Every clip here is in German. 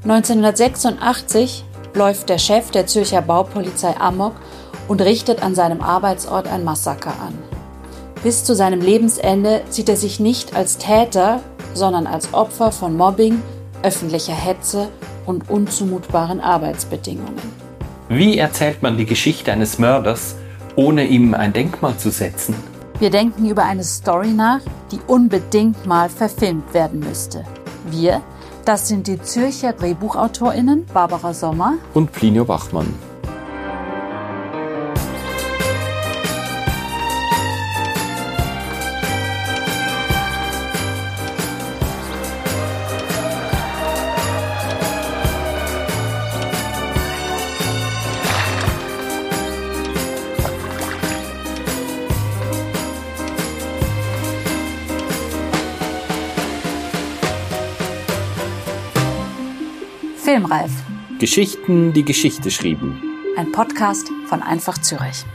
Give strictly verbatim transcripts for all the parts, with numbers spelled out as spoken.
neunzehnhundertsechsundachtzig läuft der Chef der Zürcher Baupolizei amok und richtet an seinem Arbeitsort ein Massaker an. Bis zu seinem Lebensende sieht er sich nicht als Täter, sondern als Opfer von Mobbing, öffentlicher Hetze und unzumutbaren Arbeitsbedingungen. Wie erzählt man die Geschichte eines Mörders, ohne ihm ein Denkmal zu setzen? Wir denken über eine Story nach, die unbedingt mal verfilmt werden müsste. Wir, das sind die Zürcher DrehbuchautorInnen Barbara Sommer und Plinio Bachmann. Filmreif. Geschichten, die Geschichte schrieben. Ein Podcast von Einfach Zürich.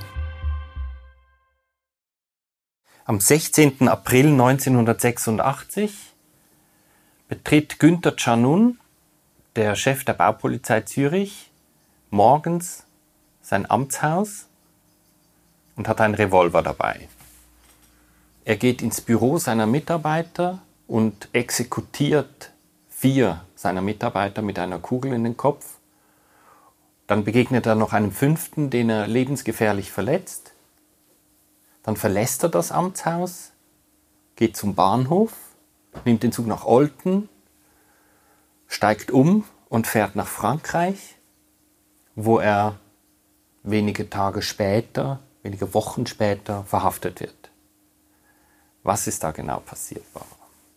Am sechzehnten April neunzehnhundertsechsundachtzig betritt Günther Canun, der Chef der Baupolizei Zürich, morgens sein Amtshaus und hat einen Revolver dabei. Er geht ins Büro seiner Mitarbeiter und exekutiert vier seiner Mitarbeiter mit einer Kugel in den Kopf. Dann begegnet er noch einem fünften, den er lebensgefährlich verletzt. Dann verlässt er das Amtshaus, geht zum Bahnhof, nimmt den Zug nach Olten, steigt um und fährt nach Frankreich, wo er wenige Tage später, wenige Wochen später verhaftet wird. Was ist da genau passiert, Barbara?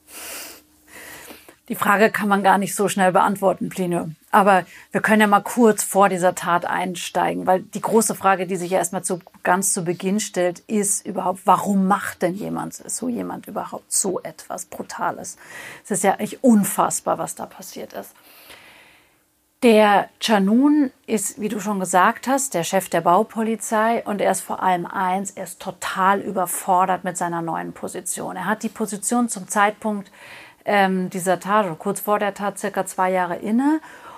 Die Frage kann man gar nicht so schnell beantworten, Plinio. Aber wir können ja mal kurz vor dieser Tat einsteigen, weil die große Frage, die sich ja erstmal zu, ganz zu Beginn stellt, ist überhaupt, warum macht denn jemand, so jemand überhaupt so etwas Brutales? Es ist ja echt unfassbar, was da passiert ist. Der Canun ist, wie du schon gesagt hast, der Chef der Baupolizei und er ist vor allem eins, er ist total überfordert mit seiner neuen Position. Er hat die Position zum Zeitpunkt ähm, dieser Tat, oder kurz vor der Tat, circa zwei Jahre inne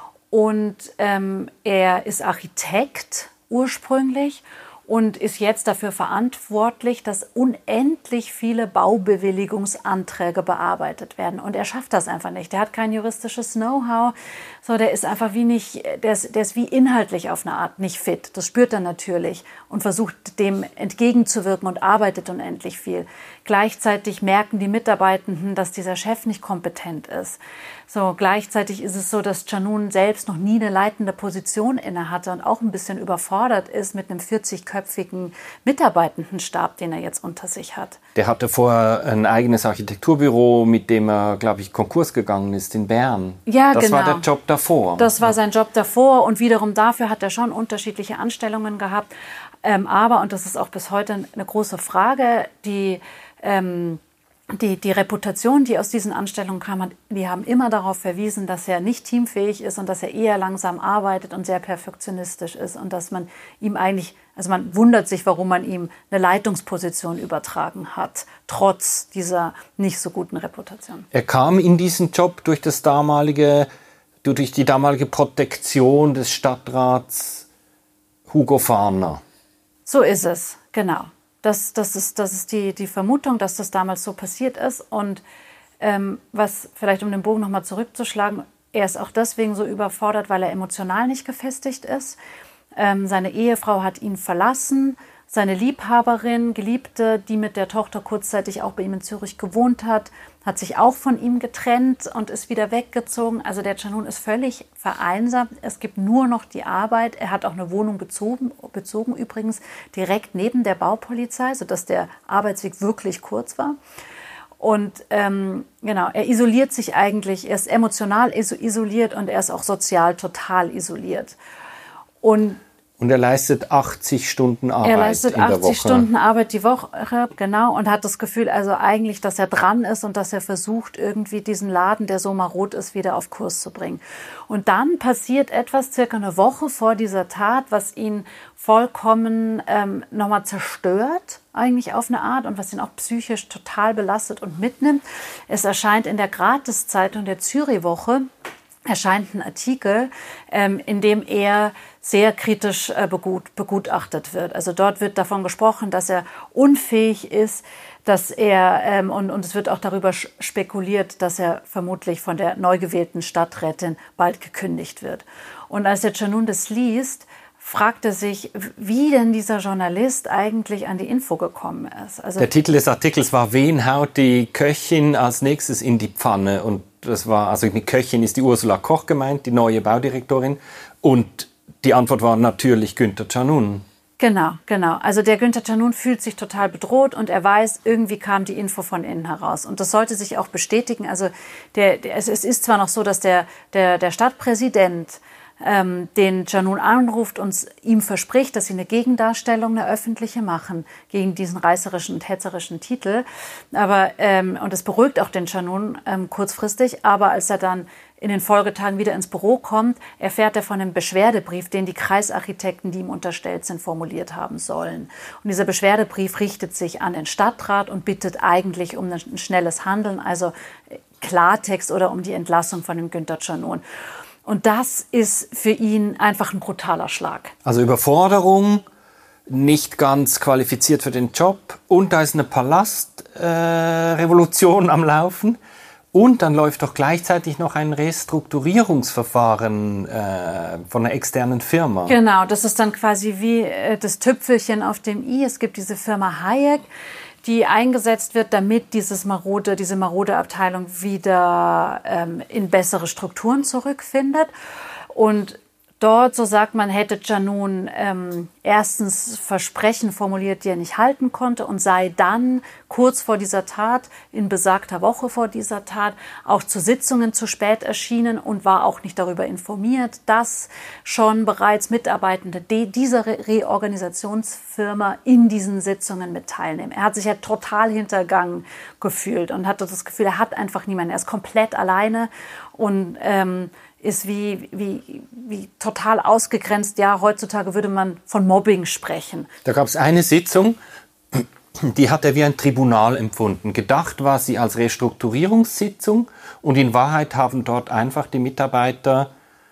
und ähm, er ist Architekt ursprünglich und ist jetzt dafür verantwortlich, dass unendlich viele Baubewilligungsanträge bearbeitet werden. Und er schafft das einfach nicht. Der hat kein juristisches Know-how. So, der ist einfach wie nicht, der ist, der ist wie inhaltlich auf eine Art nicht fit. Das spürt er natürlich und versucht dem entgegenzuwirken und arbeitet unendlich viel. Gleichzeitig merken die Mitarbeitenden, dass dieser Chef nicht kompetent ist. So, gleichzeitig ist es so, dass Canun selbst noch nie eine leitende Position inne hatte und auch ein bisschen überfordert ist mit einem vierzigköpfigen Mitarbeitendenstab, den er jetzt unter sich hat. Der hatte vorher ein eigenes Architekturbüro, mit dem er, glaube ich, Konkurs gegangen ist in Bern. Ja, das genau. war der Job davor. Das war sein Job davor und wiederum dafür hat er schon unterschiedliche Anstellungen gehabt. Ähm, aber, und das ist auch bis heute eine große Frage, die ähm, Die, die Reputation, die aus diesen Anstellungen kam, die haben immer darauf verwiesen, dass er nicht teamfähig ist und dass er eher langsam arbeitet und sehr perfektionistisch ist und dass man ihm eigentlich, also man wundert sich, warum man ihm eine Leitungsposition übertragen hat, trotz dieser nicht so guten Reputation. Er kam in diesen Job durch das damalige, durch die damalige Protektion des Stadtrats Hugo Fahner. So ist es, genau. Das, das ist, das ist die, die Vermutung, dass das damals so passiert ist. Und ähm, was vielleicht, um den Bogen nochmal zurückzuschlagen, er ist auch deswegen so überfordert, weil er emotional nicht gefestigt ist. Ähm, seine Ehefrau hat ihn verlassen. Seine Liebhaberin, Geliebte, die mit der Tochter kurzzeitig auch bei ihm in Zürich gewohnt hat, hat sich auch von ihm getrennt und ist wieder weggezogen. Also der Canun ist völlig vereinsamt. Es gibt nur noch die Arbeit. Er hat auch eine Wohnung bezogen, bezogen übrigens direkt neben der Baupolizei, sodass der Arbeitsweg wirklich kurz war. Und ähm, genau, er isoliert sich eigentlich, er ist emotional isoliert und er ist auch sozial total isoliert. Und Und er leistet achtzig Stunden Arbeit Er leistet in der achtzig Woche. Stunden Arbeit die Woche, genau, und hat das Gefühl, also eigentlich, dass er dran ist und dass er versucht, irgendwie diesen Laden, der so marot ist, wieder auf Kurs zu bringen. Und dann passiert etwas, circa eine Woche vor dieser Tat, was ihn vollkommen ähm, nochmal zerstört, eigentlich auf eine Art, und was ihn auch psychisch total belastet und mitnimmt. Es erscheint in der Gratiszeitung der Zürich-Woche erscheint ein Artikel, ähm, in dem er sehr kritisch äh, begut, begutachtet wird. Also dort wird davon gesprochen, dass er unfähig ist, dass er, ähm, und, und es wird auch darüber spekuliert, dass er vermutlich von der neu gewählten Stadträtin bald gekündigt wird. Und als der Canun das liest, fragt er sich, wie denn dieser Journalist eigentlich an die Info gekommen ist. Also der Titel des Artikels war, wen haut die Köchin als nächstes in die Pfanne? Und das war, also die Köchin ist die Ursula Koch gemeint, die neue Baudirektorin. Und die Antwort war natürlich Günther Canun. Genau, genau. Also der Günther Canun fühlt sich total bedroht und er weiß, irgendwie kam die Info von innen heraus. Und das sollte sich auch bestätigen. Also der, der, es, es ist zwar noch so, dass der, der, der Stadtpräsident ähm, den Canun anruft und ihm verspricht, dass sie eine Gegendarstellung, eine öffentliche machen gegen diesen reißerischen und hetzerischen Titel. Aber, ähm, und das beruhigt auch den Canun ähm, kurzfristig. Aber als er dann in den Folgetagen wieder ins Büro kommt, erfährt er von einem Beschwerdebrief, den die Kreisarchitekten, die ihm unterstellt sind, formuliert haben sollen. Und dieser Beschwerdebrief richtet sich an den Stadtrat und bittet eigentlich um ein schnelles Handeln, also Klartext oder um die Entlassung von dem Günther Canun. Und das ist für ihn einfach ein brutaler Schlag. Also Überforderung, nicht ganz qualifiziert für den Job und da ist eine Palastrevolution äh, am Laufen. Und dann läuft doch gleichzeitig noch ein Restrukturierungsverfahren äh, von einer externen Firma. Genau, das ist dann quasi wie äh, das Tüpfelchen auf dem i. Es gibt diese Firma Hayek, die eingesetzt wird, damit dieses marode, diese marode Abteilung wieder ähm, in bessere Strukturen zurückfindet. Und dort, so sagt man, hätte Canun ähm, erstens Versprechen formuliert, die er nicht halten konnte und sei dann kurz vor dieser Tat, in besagter Woche vor dieser Tat, auch zu Sitzungen zu spät erschienen und war auch nicht darüber informiert, dass schon bereits Mitarbeitende dieser Re- Reorganisationsfirma in diesen Sitzungen mit teilnehmen. Er hat sich ja total hintergangen gefühlt und hatte das Gefühl, er hat einfach niemanden, er ist komplett alleine und ähm, ist wie, wie, wie total ausgegrenzt. Ja, heutzutage würde man von Mobbing sprechen. Da gab es eine Sitzung, die hat er wie ein Tribunal empfunden. Gedacht war sie als Restrukturierungssitzung und in Wahrheit haben dort einfach die Mitarbeiter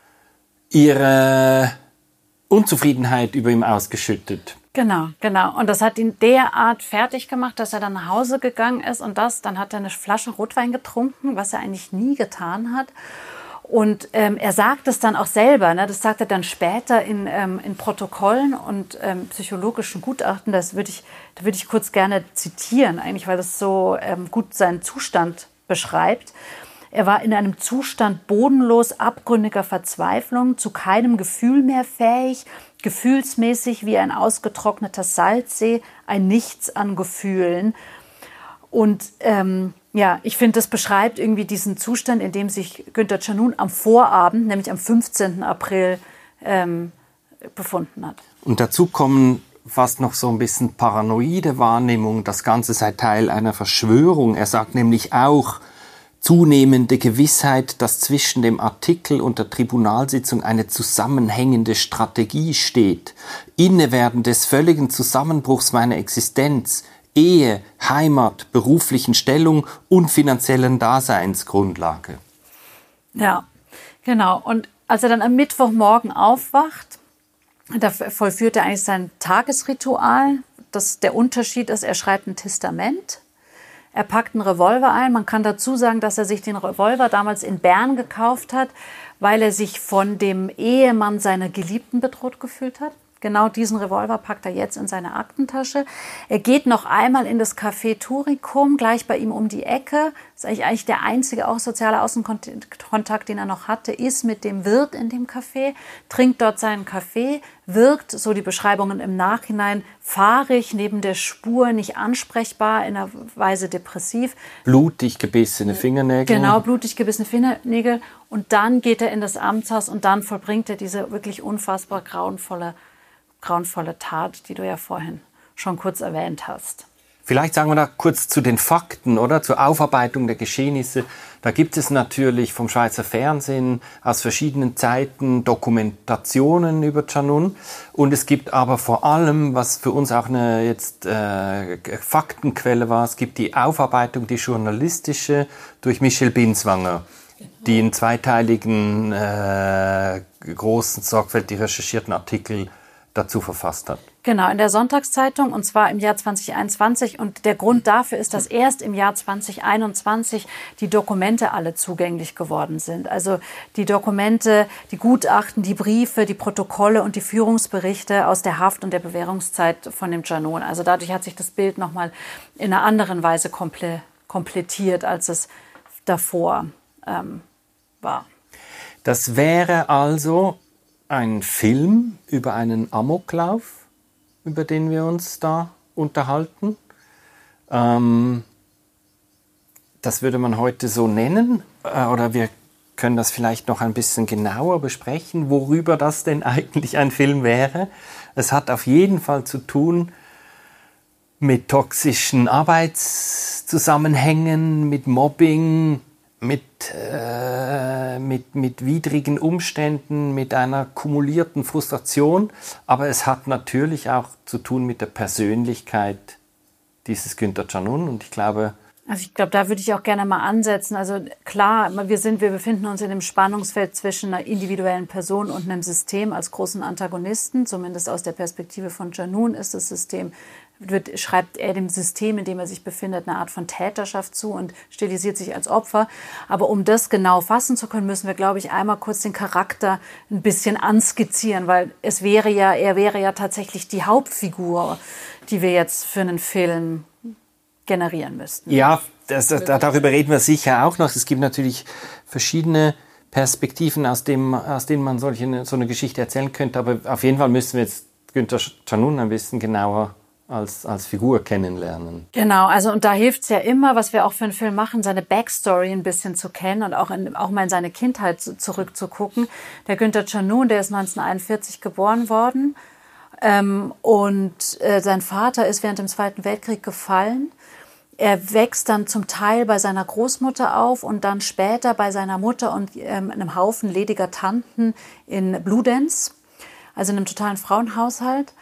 ihre Unzufriedenheit über ihn ausgeschüttet. Genau, genau. Und das hat ihn derart fertig gemacht, dass er dann nach Hause gegangen ist und das, dann hat er eine Flasche Rotwein getrunken, was er eigentlich nie getan hat. Und ähm, er sagt es dann auch selber, ne? Das sagt er dann später in, ähm, in Protokollen und ähm, psychologischen Gutachten. Das würde ich, da würde ich kurz gerne zitieren, eigentlich, weil das so ähm, gut seinen Zustand beschreibt. Er war in einem Zustand bodenlos abgründiger Verzweiflung, zu keinem Gefühl mehr fähig, gefühlsmäßig wie ein ausgetrockneter Salzsee, ein Nichts an Gefühlen. Und ähm, ja, ich finde, das beschreibt irgendwie diesen Zustand, in dem sich Günther Canun am Vorabend, nämlich am fünfzehnten April, ähm, befunden hat. Und dazu kommen fast noch so ein bisschen paranoide Wahrnehmung. Das Ganze sei Teil einer Verschwörung. Er sagt nämlich auch, zunehmende Gewissheit, dass zwischen dem Artikel und der Tribunalsitzung eine zusammenhängende Strategie steht. Innewerden des völligen Zusammenbruchs meiner Existenz, Ehe, Heimat, beruflichen Stellung und finanziellen Daseinsgrundlage. Ja, genau. Und als er dann am Mittwochmorgen aufwacht, da vollführt er eigentlich sein Tagesritual. Das, der Unterschied ist, er schreibt ein Testament. Er packt einen Revolver ein. Man kann dazu sagen, dass er sich den Revolver damals in Bern gekauft hat, weil er sich von dem Ehemann seiner Geliebten bedroht gefühlt hat. Genau diesen Revolver packt er jetzt in seine Aktentasche. Er geht noch einmal in das Café Turicum, gleich bei ihm um die Ecke. Das ist eigentlich, eigentlich der einzige auch soziale Außenkontakt, den er noch hatte, ist mit dem Wirt in dem Café, trinkt dort seinen Kaffee, wirkt, so die Beschreibungen im Nachhinein, fahrig, neben der Spur, nicht ansprechbar, in einer Weise depressiv. Blutig gebissene Fingernägel. Genau, blutig gebissene Fingernägel. Und dann geht er in das Amtshaus und dann vollbringt er diese wirklich unfassbar grauenvolle grauenvolle Tat, die du ja vorhin schon kurz erwähnt hast. Vielleicht sagen wir da kurz zu den Fakten, oder? Zur Aufarbeitung der Geschehnisse. Da gibt es natürlich vom Schweizer Fernsehen aus verschiedenen Zeiten Dokumentationen über Canun. Und es gibt aber vor allem, was für uns auch eine jetzt äh, Faktenquelle war, es gibt die Aufarbeitung, die journalistische durch Michel Binswanger. die einen zweiteiligen, äh, großen, sorgfältig recherchierten Artikel dazu verfasst hat. Genau, in der Sonntagszeitung, und zwar im Jahr zwanzig einundzwanzig. Und der Grund dafür ist, dass erst im Jahr zwanzig einundzwanzig die Dokumente alle zugänglich geworden sind. Also die Dokumente, die Gutachten, die Briefe, die Protokolle und die Führungsberichte aus der Haft- und der Bewährungszeit von dem Dschanun. Also dadurch hat sich das Bild nochmal in einer anderen Weise komple- komplettiert, als es davor ähm, war. Das wäre also ein Film über einen Amoklauf, über den wir uns da unterhalten. Ähm, das würde man heute so nennen, äh, oder wir können das vielleicht noch ein bisschen genauer besprechen, worüber das denn eigentlich ein Film wäre. Es hat auf jeden Fall zu tun mit toxischen Arbeitszusammenhängen, mit Mobbing, mit, äh, mit, mit widrigen Umständen, mit einer kumulierten Frustration. Aber es hat natürlich auch zu tun mit der Persönlichkeit dieses Günther Dschanun. Und ich glaube... Also ich glaube, da würde ich auch gerne mal ansetzen. Also klar, wir sind, wir befinden uns in dem Spannungsfeld zwischen einer individuellen Person und einem System als großen Antagonisten. Zumindest aus der Perspektive von Dschanun ist das System, wird, schreibt er dem System, in dem er sich befindet, eine Art von Täterschaft zu und stilisiert sich als Opfer. Aber um das genau fassen zu können, müssen wir, glaube ich, einmal kurz den Charakter ein bisschen anskizzieren, weil es wäre ja, er wäre ja tatsächlich die Hauptfigur, die wir jetzt für einen Film generieren müssten. Ja, das, das, darüber reden wir sicher auch noch. Es gibt natürlich verschiedene Perspektiven, aus, dem, aus denen man solche, so eine Geschichte erzählen könnte. Aber auf jeden Fall müssen wir jetzt Günther Dschanun ein bisschen genauer als, als Figur kennenlernen. Genau, also und da hilft es ja immer, was wir auch für einen Film machen, seine Backstory ein bisschen zu kennen und auch, in, auch mal in seine Kindheit zurückzugucken. Der Günther Dschanun, der ist neunzehnhunderteinundvierzig geboren worden ähm, und äh, sein Vater ist während dem Zweiten Weltkrieg gefallen. Er wächst dann zum Teil bei seiner Großmutter auf und dann später bei seiner Mutter und ähm, einem Haufen lediger Tanten in Bludenz, also in einem totalen Frauenhaushalt.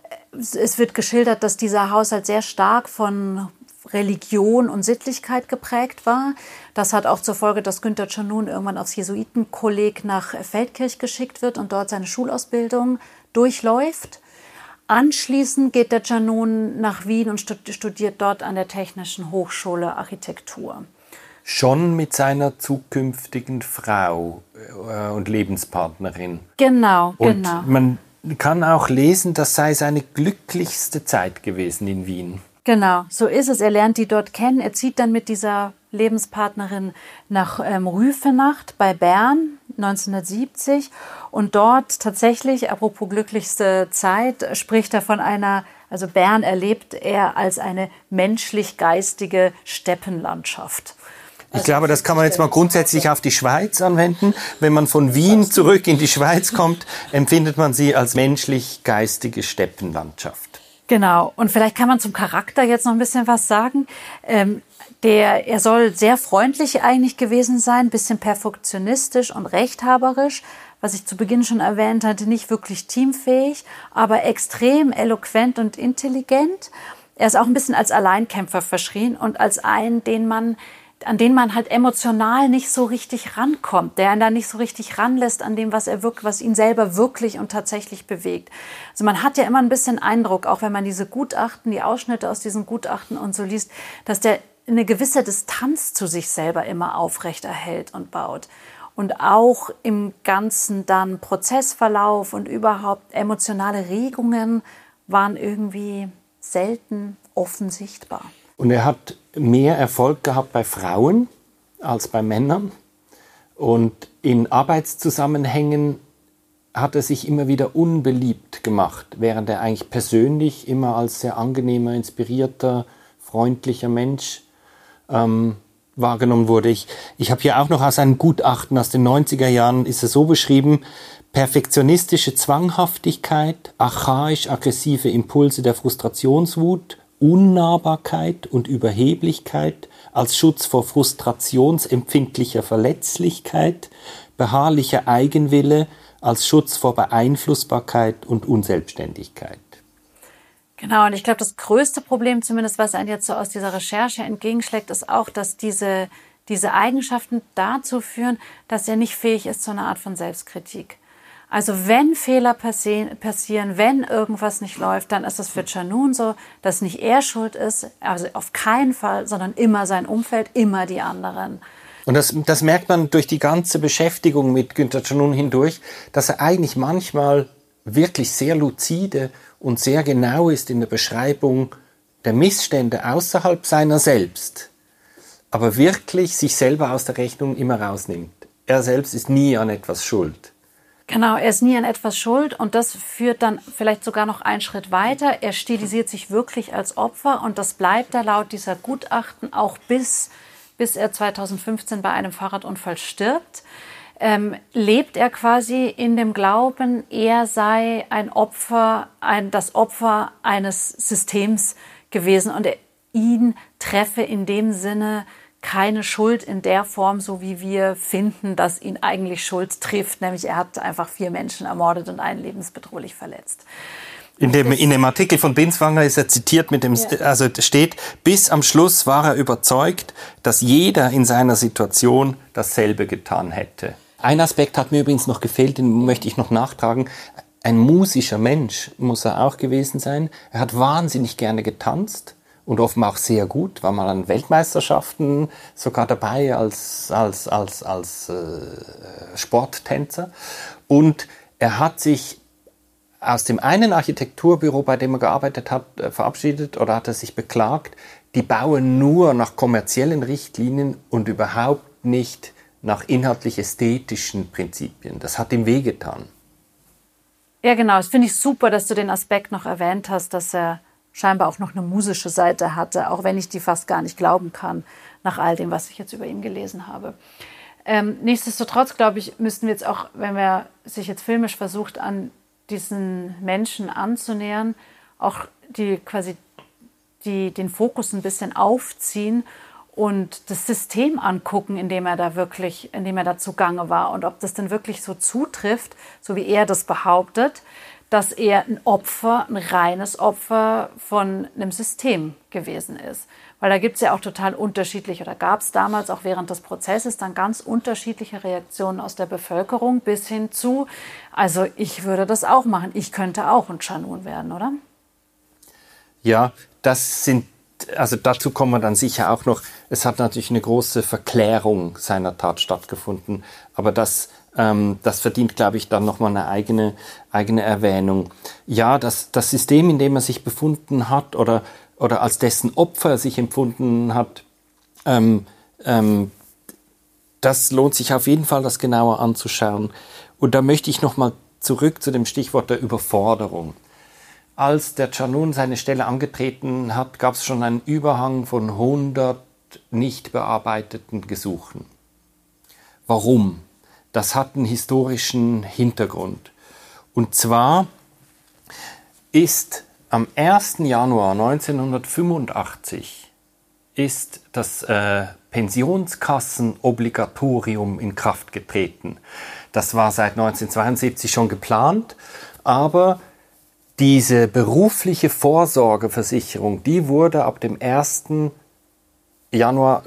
Es wird geschildert, dass dieser Haushalt sehr stark von Religion und Sittlichkeit geprägt war. Das hat auch zur Folge, dass Günther Dschanun irgendwann aufs Jesuitenkolleg nach Feldkirch geschickt wird und dort seine Schulausbildung durchläuft. Anschließend geht der Dschanun nach Wien und studiert dort an der Technischen Hochschule Architektur. Schon mit seiner zukünftigen Frau äh, und Lebenspartnerin. Genau, und genau. Man kann auch lesen, das sei seine glücklichste Zeit gewesen in Wien. Genau, so ist es. Er lernt die dort kennen. Er zieht dann mit dieser Lebenspartnerin nach ähm, Rüfenacht bei Bern neunzehnhundertsiebzig. Und dort tatsächlich, apropos glücklichste Zeit, spricht er von einer, also Bern erlebt er als eine menschlich-geistige Steppenlandschaft. Ich glaube, das kann man jetzt mal grundsätzlich auf die Schweiz anwenden. Wenn man von Wien zurück in die Schweiz kommt, empfindet man sie als menschlich-geistige Steppenlandschaft. Genau. Und vielleicht kann man zum Charakter jetzt noch ein bisschen was sagen. Ähm, der, er soll sehr freundlich eigentlich gewesen sein, bisschen perfektionistisch und rechthaberisch, was ich zu Beginn schon erwähnt hatte, nicht wirklich teamfähig, aber extrem eloquent und intelligent. Er ist auch ein bisschen als Alleinkämpfer verschrien und als einen, den man an den man halt emotional nicht so richtig rankommt, der ihn da nicht so richtig ranlässt an dem, was er wirkt, was ihn selber wirklich und tatsächlich bewegt. Also man hat ja immer ein bisschen Eindruck, auch wenn man diese Gutachten, die Ausschnitte aus diesen Gutachten und so liest, dass der eine gewisse Distanz zu sich selber immer aufrechterhält und baut. Und auch im ganzen dann Prozessverlauf und überhaupt emotionale Regungen waren irgendwie selten offen sichtbar. Und er hat mehr Erfolg gehabt bei Frauen als bei Männern. Und in Arbeitszusammenhängen hat er sich immer wieder unbeliebt gemacht, während er eigentlich persönlich immer als sehr angenehmer, inspirierter, freundlicher Mensch ähm, wahrgenommen wurde. Ich, ich habe hier auch noch aus einem Gutachten aus den neunziger Jahren, ist er so beschrieben: perfektionistische Zwanghaftigkeit, archaisch-aggressive Impulse der Frustrationswut, Unnahbarkeit und Überheblichkeit als Schutz vor frustrationsempfindlicher Verletzlichkeit, beharrlicher Eigenwille als Schutz vor Beeinflussbarkeit und Unselbstständigkeit. Genau, und ich glaube, das größte Problem, zumindest was einem jetzt so aus dieser Recherche entgegenschlägt, ist auch, dass diese, diese Eigenschaften dazu führen, dass er nicht fähig ist zu einer Art von Selbstkritik. Also wenn Fehler passieren, wenn irgendwas nicht läuft, dann ist es für Canun so, dass nicht er schuld ist, also auf keinen Fall, sondern immer sein Umfeld, immer die anderen. Und das, das merkt man durch die ganze Beschäftigung mit Günther Canun hindurch, dass er eigentlich manchmal wirklich sehr lucide und sehr genau ist in der Beschreibung der Missstände außerhalb seiner selbst, aber wirklich sich selber aus der Rechnung immer rausnimmt. Er selbst ist nie an etwas schuld. Genau, er ist nie an etwas schuld und das führt dann vielleicht sogar noch einen Schritt weiter. Er stilisiert sich wirklich als Opfer und das bleibt er laut dieser Gutachten auch bis, bis er zweitausendfünfzehn bei einem Fahrradunfall stirbt. Ähm, lebt er quasi in dem Glauben, er sei ein Opfer, ein, das Opfer eines Systems gewesen und er, ihn treffe in dem Sinne keine Schuld in der Form, so wie wir finden, dass ihn eigentlich Schuld trifft, nämlich er hat einfach vier Menschen ermordet und einen lebensbedrohlich verletzt. In dem, in dem Artikel von Binswanger ist er zitiert mit dem, ja. also steht, bis am Schluss war er überzeugt, dass jeder in seiner Situation dasselbe getan hätte. Ein Aspekt hat mir übrigens noch gefehlt, den möchte ich noch nachtragen. Ein musischer Mensch muss er auch gewesen sein. Er hat wahnsinnig gerne getanzt. Und offenbar auch sehr gut, war mal an Weltmeisterschaften sogar dabei als, als, als, als äh, Sporttänzer. Und er hat sich aus dem einen Architekturbüro, bei dem er gearbeitet hat, äh, verabschiedet oder hat er sich beklagt, die bauen nur nach kommerziellen Richtlinien und überhaupt nicht nach inhaltlich-ästhetischen Prinzipien. Das hat ihm wehgetan. Ja, genau. Das finde ich super, dass du den Aspekt noch erwähnt hast, dass er scheinbar auch noch eine musische Seite hatte, auch wenn ich die fast gar nicht glauben kann, nach all dem, was ich jetzt über ihn gelesen habe. Ähm, nichtsdestotrotz, glaube ich, müssten wir jetzt auch, wenn man sich jetzt filmisch versucht, an diesen Menschen anzunähern, auch die quasi die, den Fokus ein bisschen aufziehen und das System angucken, in dem er da wirklich, in dem er da zugange war und ob das denn wirklich so zutrifft, so wie er das behauptet, dass er ein Opfer, ein reines Opfer von einem System gewesen ist. Weil da gibt es ja auch total unterschiedliche, oder gab es damals auch während des Prozesses dann ganz unterschiedliche Reaktionen aus der Bevölkerung bis hin zu, also ich würde das auch machen, ich könnte auch ein Canun werden, oder? Ja, das sind, also dazu kommen wir dann sicher auch noch, es hat natürlich eine große Verklärung seiner Tat stattgefunden, aber das Ähm, das verdient, glaube ich, dann nochmal eine eigene, eigene Erwähnung. Ja, das, das System, in dem er sich befunden hat oder, oder als dessen Opfer er sich empfunden hat, ähm, ähm, das lohnt sich auf jeden Fall, das genauer anzuschauen. Und da möchte ich nochmal zurück zu dem Stichwort der Überforderung. Als der Canun seine Stelle angetreten hat, gab es schon einen Überhang von hundert nicht bearbeiteten Gesuchen. Warum? Das hat einen historischen Hintergrund. Und zwar ist am ersten Januar neunzehnhundertfünfundachtzig ist das äh, Pensionskassenobligatorium in Kraft getreten. Das war seit neunzehnhundertzweiundsiebzig schon geplant, aber diese berufliche Vorsorgeversicherung, die wurde ab dem ersten Januar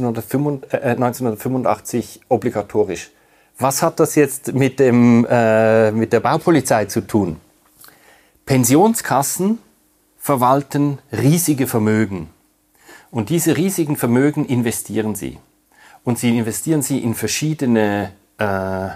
neunzehnhundertfünfundachtzig obligatorisch. Was hat das jetzt mit, dem, äh, mit der Baupolizei zu tun? Pensionskassen verwalten riesige Vermögen. Und diese riesigen Vermögen investieren sie. Und sie investieren sie in verschiedene äh, äh,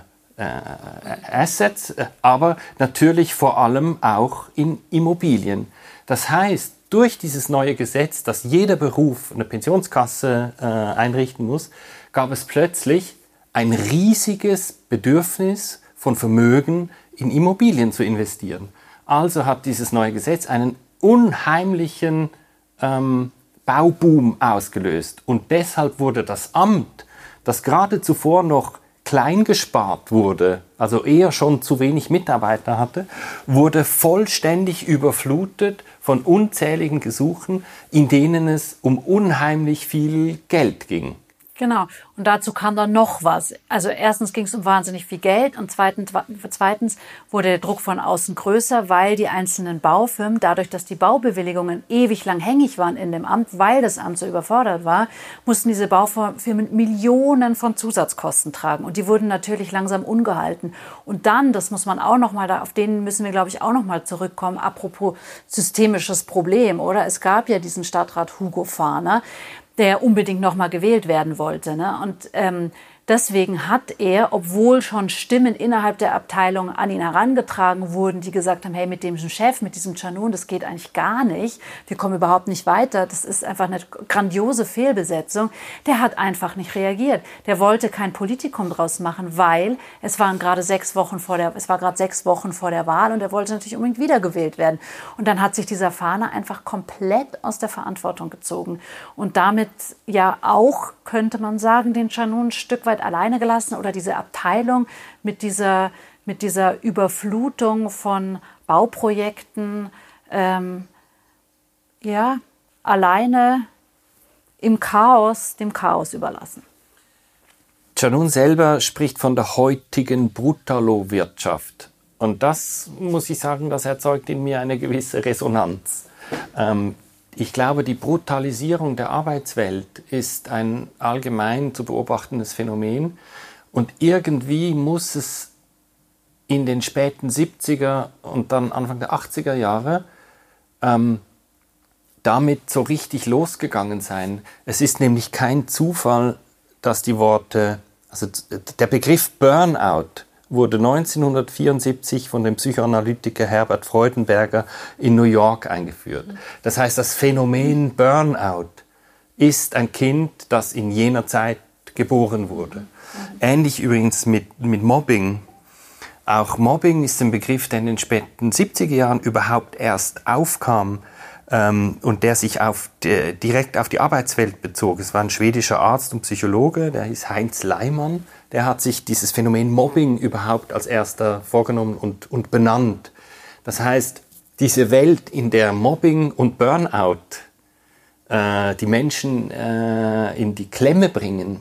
Assets, aber natürlich vor allem auch in Immobilien. Das heißt, durch dieses neue Gesetz, dass jeder Beruf eine Pensionskasse äh, einrichten muss, gab es plötzlich ein riesiges Bedürfnis von Vermögen in Immobilien zu investieren. Also hat dieses neue Gesetz einen unheimlichen ähm, Bauboom ausgelöst. Und deshalb wurde das Amt, das gerade zuvor noch klein gespart wurde, also eher schon zu wenig Mitarbeiter hatte, wurde vollständig überflutet von unzähligen Gesuchen, in denen es um unheimlich viel Geld ging. Genau. Und dazu kam dann noch was. Also erstens ging es um wahnsinnig viel Geld und zweitens, zweitens wurde der Druck von außen größer, weil die einzelnen Baufirmen, dadurch, dass die Baubewilligungen ewig lang hängig waren in dem Amt, weil das Amt so überfordert war, mussten diese Baufirmen Millionen von Zusatzkosten tragen. Und die wurden natürlich langsam ungehalten. Und dann, das muss man auch noch mal, auf den müssen wir, glaube ich, auch noch mal zurückkommen, apropos systemisches Problem, oder? Es gab ja diesen Stadtrat Hugo Fahner, der unbedingt nochmal gewählt werden wollte. Ne? Und ähm, deswegen hat er, obwohl schon Stimmen innerhalb der Abteilung an ihn herangetragen wurden, die gesagt haben, hey, mit dem Chef, mit diesem Canun, das geht eigentlich gar nicht. Wir kommen überhaupt nicht weiter. Das ist einfach eine grandiose Fehlbesetzung. Der hat einfach nicht reagiert. Der wollte kein Politikum draus machen, weil es waren gerade sechs Wochen vor der, es war gerade sechs Wochen vor der Wahl und er wollte natürlich unbedingt wiedergewählt werden. Und dann hat sich dieser Fahner einfach komplett aus der Verantwortung gezogen und damit ja auch, könnte man sagen, den Canun ein Stück weit alleine gelassen oder diese Abteilung mit dieser, mit dieser Überflutung von Bauprojekten ähm, ja, alleine im Chaos, dem Chaos überlassen. Canun selber spricht von der heutigen Brutalo-Wirtschaft. Und das, muss ich sagen, das erzeugt in mir eine gewisse Resonanz. Ähm, Ich glaube, die Brutalisierung der Arbeitswelt ist ein allgemein zu beobachtendes Phänomen und irgendwie muss es in den späten siebziger und dann Anfang der achtziger Jahre ähm, damit so richtig losgegangen sein. Es ist nämlich kein Zufall, dass die Worte, also der Begriff Burnout wurde neunzehnhundertvierundsiebzig von dem Psychoanalytiker Herbert Freudenberger in New York eingeführt. Das heißt, das Phänomen Burnout ist ein Kind, das in jener Zeit geboren wurde. Ähnlich übrigens mit, mit Mobbing. Auch Mobbing ist ein Begriff, der in den späten siebziger Jahren überhaupt erst aufkam ähm, und der sich auf die, direkt auf die Arbeitswelt bezog. Es war ein schwedischer Arzt und Psychologe, der hieß Heinz Leimann. Der hat sich dieses Phänomen Mobbing überhaupt als erster vorgenommen und, und benannt. Das heißt, diese Welt, in der Mobbing und Burnout äh, die Menschen äh, in die Klemme bringen,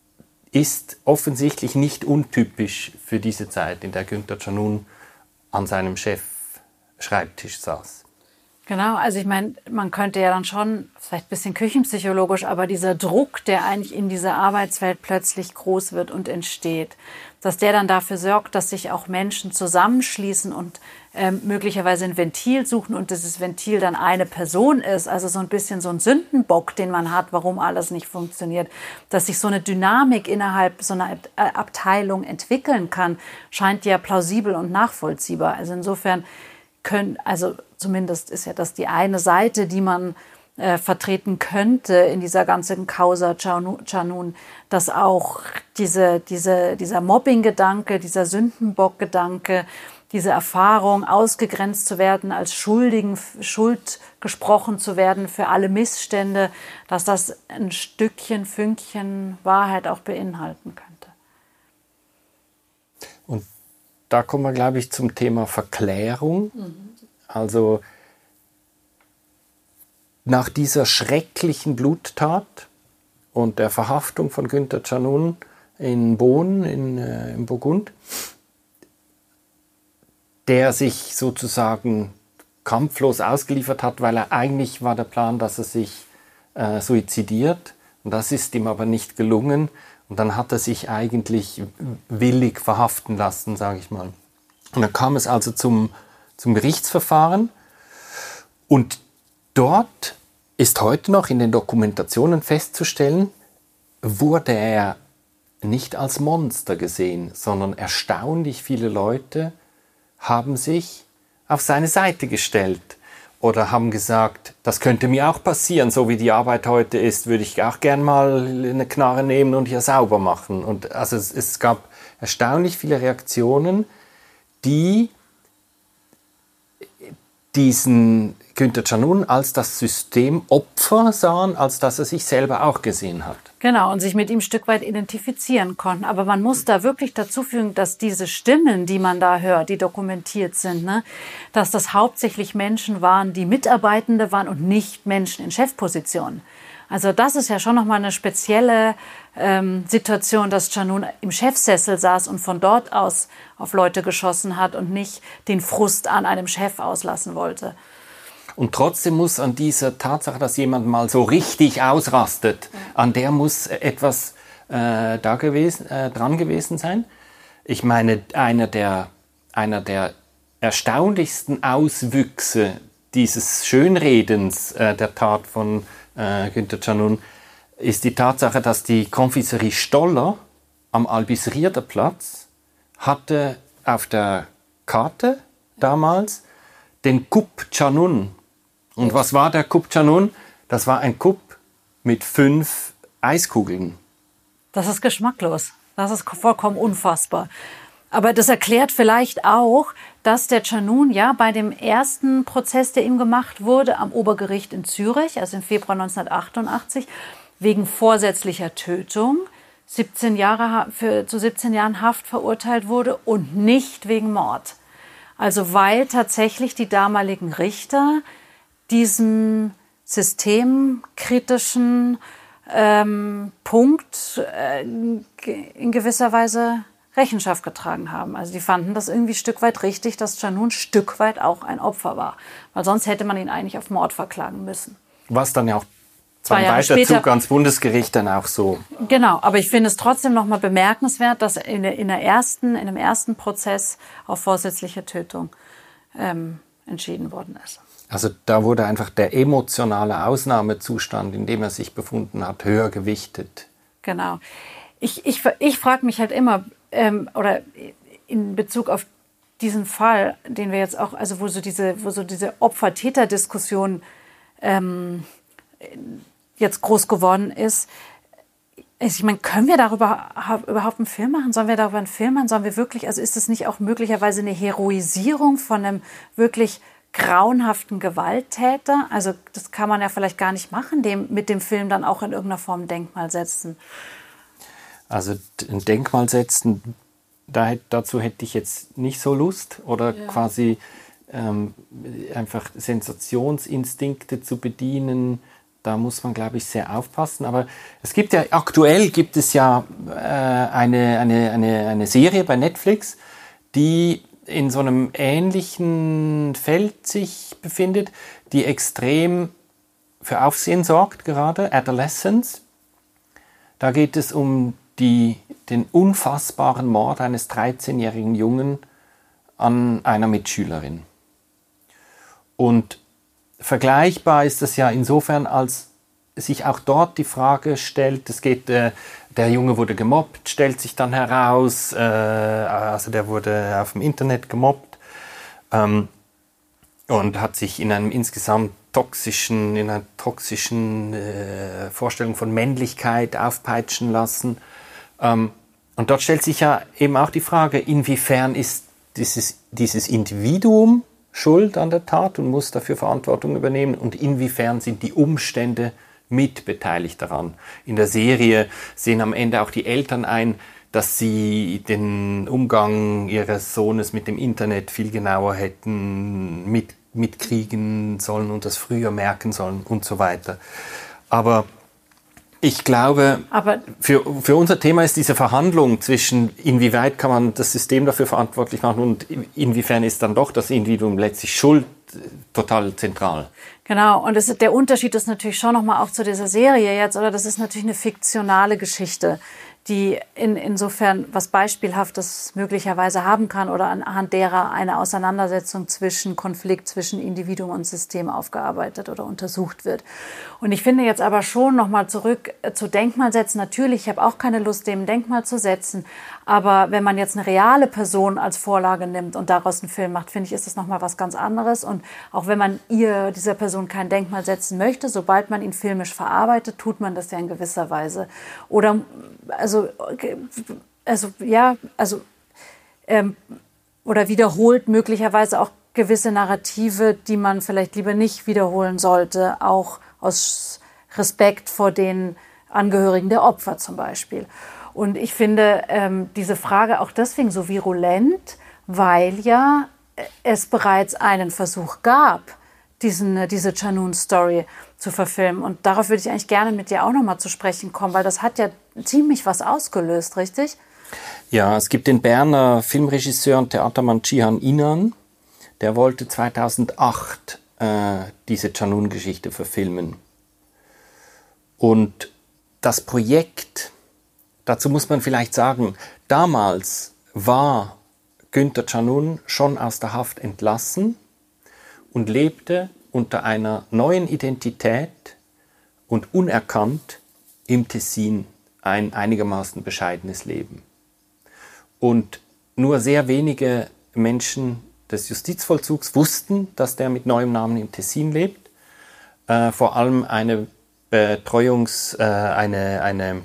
ist offensichtlich nicht untypisch für diese Zeit, in der Günther Canun an seinem Chefschreibtisch saß. Genau, also ich meine, man könnte ja dann schon, vielleicht ein bisschen küchenpsychologisch, aber dieser Druck, der eigentlich in dieser Arbeitswelt plötzlich groß wird und entsteht, dass der dann dafür sorgt, dass sich auch Menschen zusammenschließen und ähm, möglicherweise ein Ventil suchen und dieses Ventil dann eine Person ist, also so ein bisschen so ein Sündenbock, den man hat, warum alles nicht funktioniert, dass sich so eine Dynamik innerhalb so einer Abteilung entwickeln kann, scheint ja plausibel und nachvollziehbar. Also insofern können, also zumindest ist ja das die eine Seite, die man äh, vertreten könnte in dieser ganzen Causa Canun, dass auch diese, diese, dieser Mobbing-Gedanke, dieser Sündenbock-Gedanke, diese Erfahrung, ausgegrenzt zu werden, als Schuldigen, Schuld gesprochen zu werden für alle Missstände, dass das ein Stückchen, Fünkchen Wahrheit auch beinhalten könnte. Und da kommen wir, glaube ich, zum Thema Verklärung. Mhm. Also nach dieser schrecklichen Bluttat und der Verhaftung von Günther Canun in Beaune, in, äh, im Burgund, der sich sozusagen kampflos ausgeliefert hat, weil er eigentlich war der Plan, dass er sich äh, suizidiert. Und das ist ihm aber nicht gelungen. Und dann hat er sich eigentlich willig verhaften lassen, sage ich mal. Und dann kam es also zum, zum Gerichtsverfahren. Und dort ist heute noch in den Dokumentationen festzustellen, wurde er nicht als Monster gesehen, sondern erstaunlich viele Leute haben sich auf seine Seite gestellt oder haben gesagt, das könnte mir auch passieren, so wie die Arbeit heute ist, würde ich auch gern mal eine Knarre nehmen und hier sauber machen. Und also es, es gab erstaunlich viele Reaktionen, die diesen Günther Canun als das Systemopfer sahen, als dass er sich selber auch gesehen hat. Genau, und sich mit ihm ein Stück weit identifizieren konnten. Aber man muss da wirklich dazu fügen, dass diese Stimmen, die man da hört, die dokumentiert sind, ne, dass das hauptsächlich Menschen waren, die Mitarbeitende waren und nicht Menschen in Chefpositionen. Also das ist ja schon nochmal eine spezielle ähm, Situation, dass Canun im Chefsessel saß und von dort aus auf Leute geschossen hat und nicht den Frust an einem Chef auslassen wollte. Und trotzdem muss an dieser Tatsache, dass jemand mal so richtig ausrastet, ja. an der muss etwas äh, da gewesen, äh, dran gewesen sein. Ich meine, einer der, einer der erstaunlichsten Auswüchse dieses Schönredens äh, der Tat von äh, Günther Canun ist die Tatsache, dass die Konfiserie Stoller am Albisrierder Platz hatte auf der Karte damals den Coup Canun. Und was war der Coup Canun? Das war ein Coup mit fünf Eiskugeln. Das ist geschmacklos. Das ist vollkommen unfassbar. Aber das erklärt vielleicht auch, dass der Canun ja bei dem ersten Prozess, der ihm gemacht wurde, am Obergericht in Zürich, also im Februar neunzehnhundertachtundachtzig, wegen vorsätzlicher Tötung siebzehn Jahre für, zu siebzehn Jahren Haft verurteilt wurde und nicht wegen Mord. Also weil tatsächlich die damaligen Richter diesem systemkritischen ähm, Punkt äh, in gewisser Weise Rechenschaft getragen haben. Also die fanden das irgendwie ein Stück weit richtig, dass Canun ein Stück weit auch ein Opfer war. Weil sonst hätte man ihn eigentlich auf Mord verklagen müssen. Was dann ja auch beim Weiterzug ans Bundesgericht dann auch so. Genau, aber ich finde es trotzdem nochmal bemerkenswert, dass in, der, in, der ersten, in dem ersten Prozess auf vorsätzliche Tötung ähm, entschieden worden ist. Also da wurde einfach der emotionale Ausnahmezustand, in dem er sich befunden hat, höher gewichtet. Genau. Ich, ich, ich frage mich halt immer, ähm, oder in Bezug auf diesen Fall, den wir jetzt auch, also wo so diese, wo so diese Opfer-Täter-Diskussion ähm, jetzt groß geworden ist. Ich meine, können wir darüber überhaupt einen Film machen? Sollen wir darüber einen Film machen? Sollen wir wirklich, also ist es nicht auch möglicherweise eine Heroisierung von einem wirklich grauenhaften Gewalttäter? Also das kann man ja vielleicht gar nicht machen, dem mit dem Film dann auch in irgendeiner Form ein Denkmal setzen. Also ein Denkmal setzen, da, dazu hätte ich jetzt nicht so Lust. Oder ja. quasi ähm, einfach Sensationsinstinkte zu bedienen. Da muss man, glaube ich, sehr aufpassen. Aber es gibt ja, aktuell gibt es ja äh, eine, eine, eine, eine Serie bei Netflix, die in so einem ähnlichen Feld sich befindet, die extrem für Aufsehen sorgt gerade, Adolescence. Da geht es um die, den unfassbaren Mord eines dreizehnjährigen Jungen an einer Mitschülerin. Und vergleichbar ist es ja insofern, als sich auch dort die Frage stellt, es geht, äh, der Junge wurde gemobbt, stellt sich dann heraus, äh, also der wurde auf dem Internet gemobbt ähm, und hat sich in einem insgesamt toxischen, in einer toxischen äh, Vorstellung von Männlichkeit aufpeitschen lassen. Ähm, und dort stellt sich ja eben auch die Frage, inwiefern ist dieses, dieses Individuum schuld an der Tat und muss dafür Verantwortung übernehmen und inwiefern sind die Umstände mitbeteiligt daran. In der Serie sehen am Ende auch die Eltern ein, dass sie den Umgang ihres Sohnes mit dem Internet viel genauer hätten mit, mitkriegen sollen und das früher merken sollen und so weiter. Aber ich glaube, Aber für, für unser Thema ist diese Verhandlung zwischen, inwieweit kann man das System dafür verantwortlich machen und inwiefern ist dann doch das Individuum letztlich schuld, total zentral. Genau, und es ist, der Unterschied ist natürlich schon nochmal auch zu dieser Serie jetzt, oder das ist natürlich eine fiktionale Geschichte, die in, insofern was Beispielhaftes möglicherweise haben kann oder anhand derer eine Auseinandersetzung zwischen Konflikt, zwischen Individuum und System aufgearbeitet oder untersucht wird. Und ich finde jetzt aber schon nochmal zurück zu Denkmal setzen. Natürlich, ich habe auch keine Lust, dem ein Denkmal zu setzen, aber wenn man jetzt eine reale Person als Vorlage nimmt und daraus einen Film macht, finde ich, ist das nochmal was ganz anderes. Und auch wenn man ihr, dieser Person kein Denkmal setzen möchte, sobald man ihn filmisch verarbeitet, tut man das ja in gewisser Weise. Oder, also, also ja, also, ähm, oder wiederholt möglicherweise auch gewisse Narrative, die man vielleicht lieber nicht wiederholen sollte, auch aus Respekt vor den Angehörigen der Opfer zum Beispiel. Und ich finde ähm, diese Frage auch deswegen so virulent, weil ja es bereits einen Versuch gab, diesen, diese Canun-Story zu verfilmen. Und darauf würde ich eigentlich gerne mit dir auch nochmal zu sprechen kommen, weil das hat ja ziemlich was ausgelöst, richtig? Ja, es gibt den Berner Filmregisseur und Theatermann Cihan Inan, der wollte zweitausendacht äh, diese Canun-Geschichte verfilmen. Und das Projekt, dazu muss man vielleicht sagen, damals war Günther Canun schon aus der Haft entlassen und lebte unter einer neuen Identität und unerkannt im Tessin ein einigermaßen bescheidenes Leben. Und nur sehr wenige Menschen des Justizvollzugs wussten, dass der mit neuem Namen im Tessin lebt. Äh, vor allem eine Betreuungs-, äh, eine, eine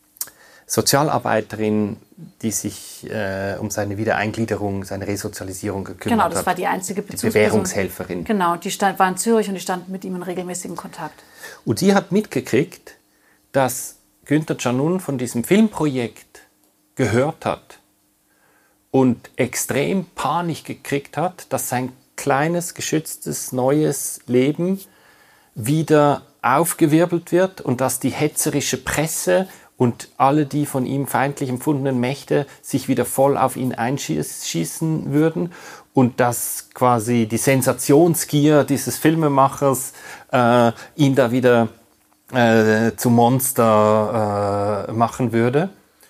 Sozialarbeiterin, die sich äh, um seine Wiedereingliederung, seine Resozialisierung gekümmert hat. Genau, das war die einzige Bezugsperson. Die Bewährungshelferin. Genau, die stand, war in Zürich und die stand mit ihm in regelmäßigem Kontakt. Und sie hat mitgekriegt, dass Günther Canun von diesem Filmprojekt gehört hat und extrem Panik gekriegt hat, dass sein kleines, geschütztes, neues Leben wieder aufgewirbelt wird und dass die hetzerische Presse und alle die von ihm feindlich empfundenen Mächte sich wieder voll auf ihn einschießen würden und dass quasi die Sensationsgier dieses Filmemachers äh, ihn da wieder äh, zum Monster äh, machen würde.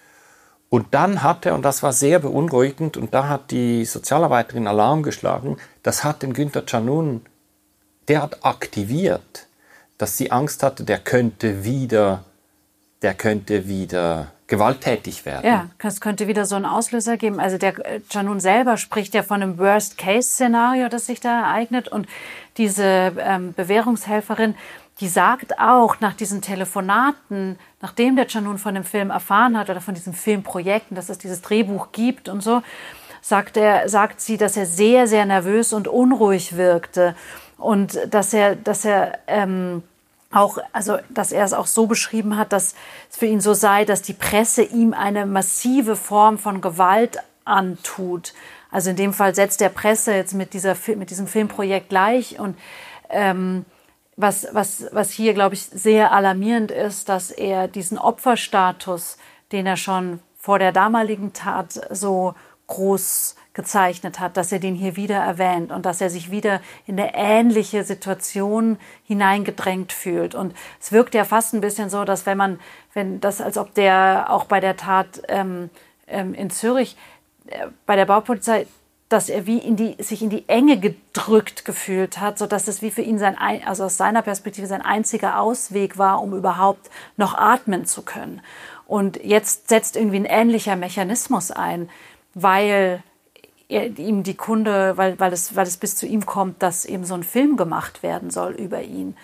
Und dann hat er, und das war sehr beunruhigend, und da hat die Sozialarbeiterin Alarm geschlagen, das hat den Günther Canun derart aktiviert, dass sie Angst hatte, der könnte wieder, der könnte wieder gewalttätig werden. Ja, es könnte wieder so einen Auslöser geben. Also der Canun selber spricht ja von einem Worst-Case-Szenario, das sich da ereignet. Und diese ähm, Bewährungshelferin, die sagt auch nach diesen Telefonaten, nachdem der Canun von dem Film erfahren hat oder von diesen Filmprojekten, dass es dieses Drehbuch gibt und so, sagt er, sagt sie, dass er sehr, sehr nervös und unruhig wirkte und dass er, dass er ähm, auch, also dass er es auch so beschrieben hat, dass es für ihn so sei, dass die Presse ihm eine massive Form von Gewalt antut. Also in dem Fall setzt der Presse jetzt mit dieser mit diesem Filmprojekt gleich und ähm, Was, was, was hier, glaube ich, sehr alarmierend ist, dass er diesen Opferstatus, den er schon vor der damaligen Tat so groß gezeichnet hat, dass er den hier wieder erwähnt und dass er sich wieder in eine ähnliche Situation hineingedrängt fühlt. Und es wirkt ja fast ein bisschen so, dass wenn man, wenn das, als ob der auch bei der Tat ähm, ähm, in Zürich, äh, bei der Baupolizei, dass er wie in die, sich in die Enge gedrückt gefühlt hat, so dass es wie für ihn sein, also aus seiner Perspektive sein einziger Ausweg war, um überhaupt noch atmen zu können. Und jetzt setzt irgendwie ein ähnlicher Mechanismus ein, weil er, ihm die Kunde, weil, weil es, weil es bis zu ihm kommt, dass eben so ein Film gemacht werden soll über ihn.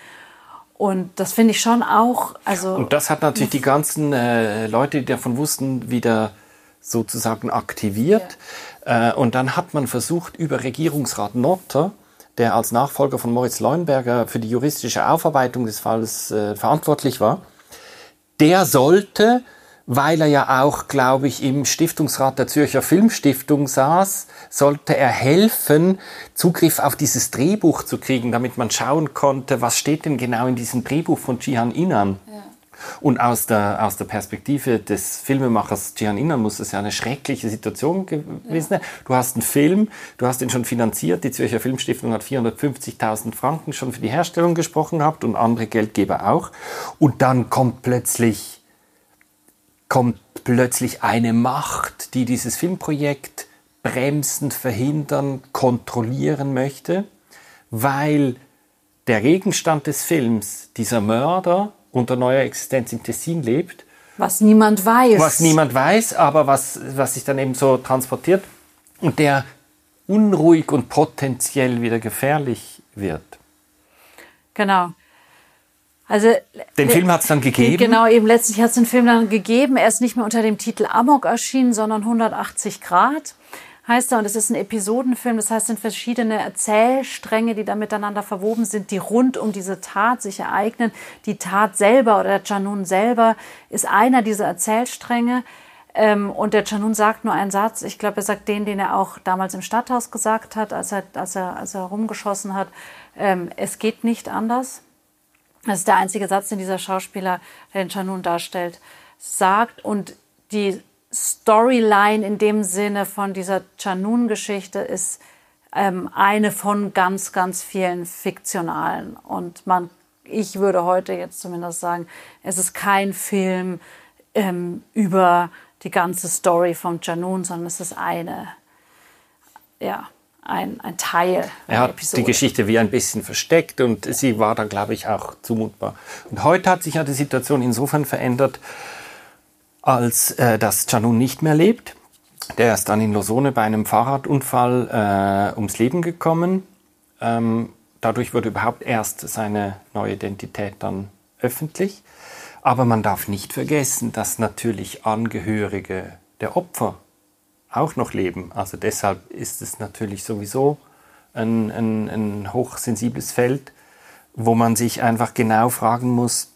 Und das finde ich schon auch, also. Und das hat natürlich die ganzen äh, Leute, die davon wussten, wieder sozusagen aktiviert. Ja. Und dann hat man versucht, über Regierungsrat Notter, der als Nachfolger von Moritz Leuenberger für die juristische Aufarbeitung des Falles äh, verantwortlich war, der sollte, weil er ja auch, glaube ich, im Stiftungsrat der Zürcher Filmstiftung saß, sollte er helfen, Zugriff auf dieses Drehbuch zu kriegen, damit man schauen konnte, was steht denn genau in diesem Drehbuch von Cihan Inan. Ja. Und aus der, aus der Perspektive des Filmemachers Cihan Inan muss es ja eine schreckliche Situation gewesen sein. Ja. Du hast einen Film, du hast ihn schon finanziert, die Zürcher Filmstiftung hat vierhundertfünfzigtausend Franken schon für die Herstellung gesprochen gehabt und andere Geldgeber auch. Und dann kommt plötzlich, kommt plötzlich eine Macht, die dieses Filmprojekt bremsen, verhindern, kontrollieren möchte, weil der Gegenstand des Films, dieser Mörder, unter neuer Existenz im Tessin lebt. Was niemand weiß. Was niemand weiß, aber was, was sich dann eben so transportiert und der unruhig und potenziell wieder gefährlich wird. Genau. Also, den Film hat es dann gegeben? Genau, eben letztlich hat es den Film dann gegeben. Er ist nicht mehr unter dem Titel Amok erschienen, sondern hundertachtzig Grad. Heißt er, und es ist ein Episodenfilm, das heißt, es sind verschiedene Erzählstränge, die da miteinander verwoben sind, die rund um diese Tat sich ereignen. Die Tat selber oder der Canun selber ist einer dieser Erzählstränge. Ähm, und der Canun sagt nur einen Satz. Ich glaube, er sagt den, den er auch damals im Stadthaus gesagt hat, als er, als er, als er rumgeschossen hat. Ähm, es geht nicht anders. Das ist der einzige Satz, den dieser Schauspieler, der den Canun darstellt, sagt. Und die Storyline in dem Sinne von dieser Canun-Geschichte ist ähm, eine von ganz, ganz vielen fiktionalen. Und man, ich würde heute jetzt zumindest sagen, es ist kein Film ähm, über die ganze Story vom Canun, sondern es ist eine, ja, ein, ein Teil. Er hat Episode. Die Geschichte wie ein bisschen versteckt und ja. sie war dann, glaube ich, auch zumutbar. Und heute hat sich ja die Situation insofern verändert, als äh, das Canun nicht mehr lebt. Der ist dann in Losone bei einem Fahrradunfall äh, ums Leben gekommen. Ähm, dadurch wurde überhaupt erst seine neue Identität dann öffentlich. Aber man darf nicht vergessen, dass natürlich Angehörige der Opfer auch noch leben. Also deshalb ist es natürlich sowieso ein, ein, ein hochsensibles Feld, wo man sich einfach genau fragen muss,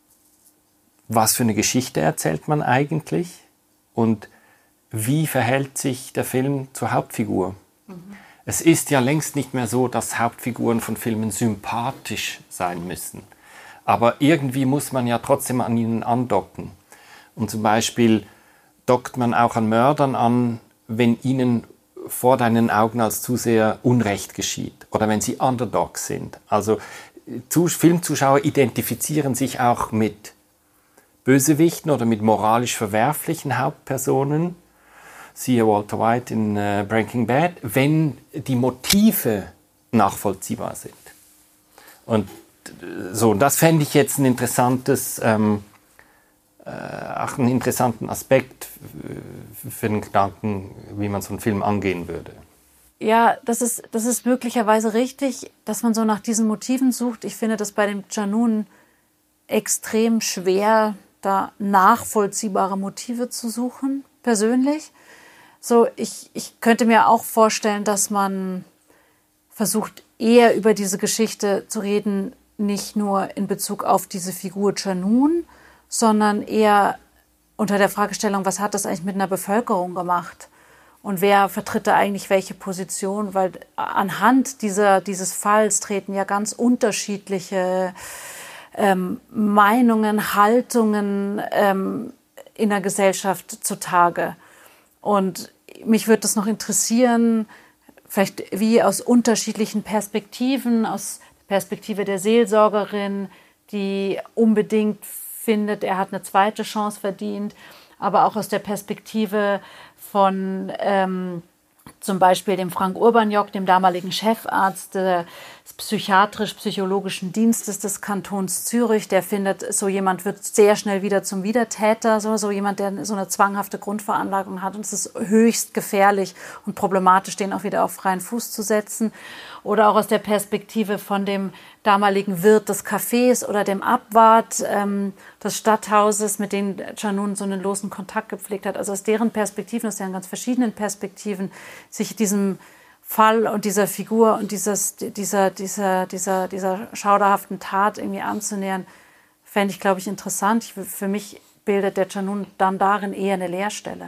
was für eine Geschichte erzählt man eigentlich und wie verhält sich der Film zur Hauptfigur. Mhm. Es ist ja längst nicht mehr so, dass Hauptfiguren von Filmen sympathisch sein müssen. Aber irgendwie muss man ja trotzdem an ihnen andocken. Und zum Beispiel dockt man auch an Mördern an, wenn ihnen vor deinen Augen als Zuseher Unrecht geschieht oder wenn sie Underdogs sind. Also Filmzuschauer identifizieren sich auch mit Bösewichten oder mit moralisch verwerflichen Hauptpersonen, siehe Walter White in äh, Breaking Bad, wenn die Motive nachvollziehbar sind. Und so, das fände ich jetzt ein interessantes, ähm, äh, auch einen interessanten Aspekt für den Gedanken, wie man so einen Film angehen würde. Ja, das ist, das ist möglicherweise richtig, dass man so nach diesen Motiven sucht. Ich finde das bei dem Canun extrem schwer, da nachvollziehbare Motive zu suchen, persönlich. So, ich, ich könnte mir auch vorstellen, dass man versucht, eher über diese Geschichte zu reden, nicht nur in Bezug auf diese Figur Canun, sondern eher unter der Fragestellung, was hat das eigentlich mit einer Bevölkerung gemacht? Und wer vertritt da eigentlich welche Position? Weil anhand dieser, dieses Falls treten ja ganz unterschiedliche ähm, Meinungen, Haltungen ähm, in der Gesellschaft zutage. Und mich würde das noch interessieren, vielleicht wie aus unterschiedlichen Perspektiven, aus Perspektive der Seelsorgerin, die unbedingt findet, er hat eine zweite Chance verdient, aber auch aus der Perspektive von ähm, zum Beispiel dem Frank Urbaniok, dem damaligen Chefarzt des psychiatrisch-psychologischen Dienstes des Kantons Zürich, der findet, so jemand wird sehr schnell wieder zum Wiedertäter, so, so jemand, der so eine zwanghafte Grundveranlagung hat. Und es ist höchst gefährlich und problematisch, den auch wieder auf freien Fuß zu setzen. Oder auch aus der Perspektive von dem damaligen Wirt des Cafés oder dem Abwart ähm, des Stadthauses, mit dem Canun so einen losen Kontakt gepflegt hat. Also aus deren Perspektiven, aus deren ganz verschiedenen Perspektiven, sich diesem Fall und dieser Figur und dieses, dieser, dieser, dieser, dieser schauderhaften Tat irgendwie anzunähern, fände ich, glaube ich, interessant. Ich, für mich bildet der Canun dann darin eher eine Leerstelle.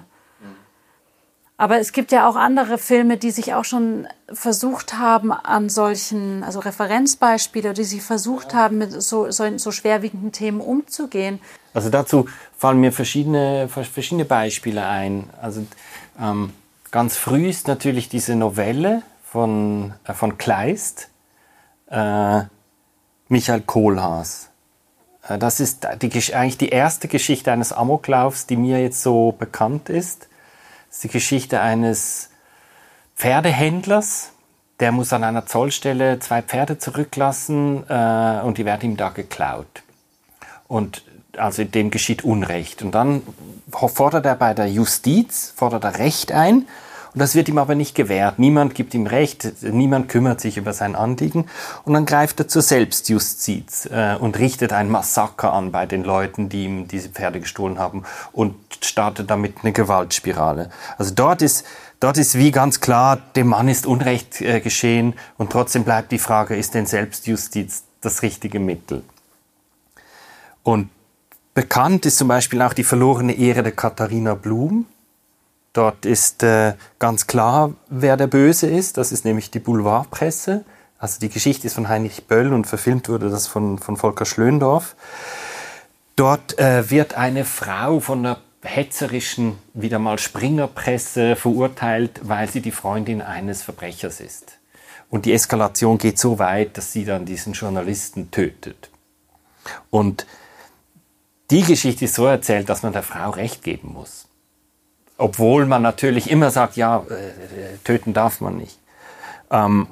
Aber es gibt ja auch andere Filme, die sich auch schon versucht haben an solchen, also Referenzbeispiele, die sich versucht haben, mit so, so, so schwerwiegenden Themen umzugehen. Also dazu fallen mir verschiedene, verschiedene Beispiele ein. Also ähm, ganz früh ist natürlich diese Novelle von, äh, von Kleist, äh, Michael Kohlhaas. Äh, das ist die, eigentlich die erste Geschichte eines Amoklaufs, die mir jetzt so bekannt ist. Das ist die Geschichte eines Pferdehändlers, der muss an einer Zollstelle zwei Pferde zurücklassen äh, und die werden ihm da geklaut. Und also dem geschieht Unrecht. Und dann fordert er bei der Justiz, fordert er Recht ein. Und das wird ihm aber nicht gewährt. Niemand gibt ihm Recht, niemand kümmert sich über sein Anliegen. Und dann greift er zur Selbstjustiz äh, und richtet ein Massaker an bei den Leuten, die ihm diese Pferde gestohlen haben und startet damit eine Gewaltspirale. Also dort ist, dort ist wie ganz klar, dem Mann ist Unrecht äh, geschehen und trotzdem bleibt die Frage, ist denn Selbstjustiz das richtige Mittel? Und bekannt ist zum Beispiel auch die verlorene Ehre der Katharina Blum. Dort ist äh, ganz klar, wer der Böse ist. Das ist nämlich die Boulevardpresse. Also die Geschichte ist von Heinrich Böll und verfilmt wurde das von, von Volker Schlöndorff. Dort äh, wird eine Frau von der hetzerischen, wieder mal Springerpresse verurteilt, weil sie die Freundin eines Verbrechers ist. Und die Eskalation geht so weit, dass sie dann diesen Journalisten tötet. Und die Geschichte ist so erzählt, dass man der Frau Recht geben muss. Obwohl man natürlich immer sagt, ja, äh, töten darf man nicht. Ähm,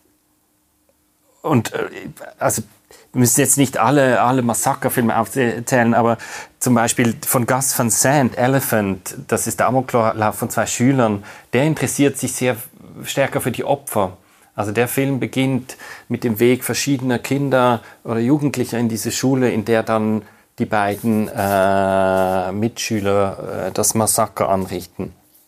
und äh, also wir müssen jetzt nicht alle, alle Massakerfilme aufzählen, aber zum Beispiel von Gus Van Sant, Elephant, das ist der Amoklauf von zwei Schülern, der interessiert sich sehr stärker für die Opfer. Also der Film beginnt mit dem Weg verschiedener Kinder oder Jugendlicher in diese Schule, in der dann die beiden äh, Mitschüler äh, das Massaker anrichten.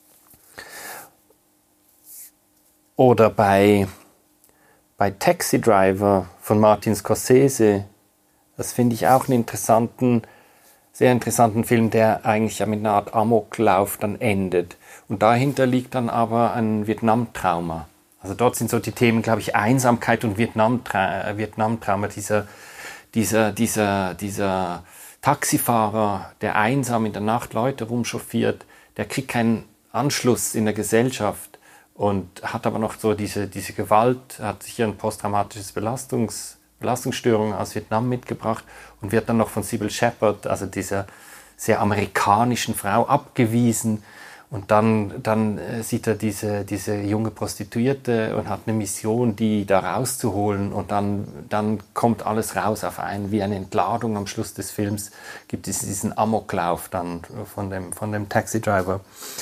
Oder bei, bei Taxi Driver von Martin Scorsese, das finde ich auch einen interessanten, sehr interessanten Film, der eigentlich mit einer Art Amoklauf dann endet. Und dahinter liegt dann aber ein Vietnam-Trauma. Also dort sind so die Themen, glaube ich, Einsamkeit und Vietnam-Trauma, Vietnam-Trauma, dieser, dieser, dieser, dieser Taxifahrer, der einsam in der Nacht Leute rumchauffiert, der kriegt keinen Anschluss in der Gesellschaft und hat aber noch so diese, diese Gewalt, hat sicher ein posttraumatisches Belastungs, Belastungsstörung aus Vietnam mitgebracht und wird dann noch von Sybil Shepherd, also dieser sehr amerikanischen Frau, abgewiesen. Und dann, dann sieht er diese, diese junge Prostituierte und hat eine Mission, die da rauszuholen. Und dann, dann kommt alles raus auf einen, wie eine Entladung am Schluss des Films. Gibt es diesen Amoklauf dann von dem, von dem Taxi-Driver.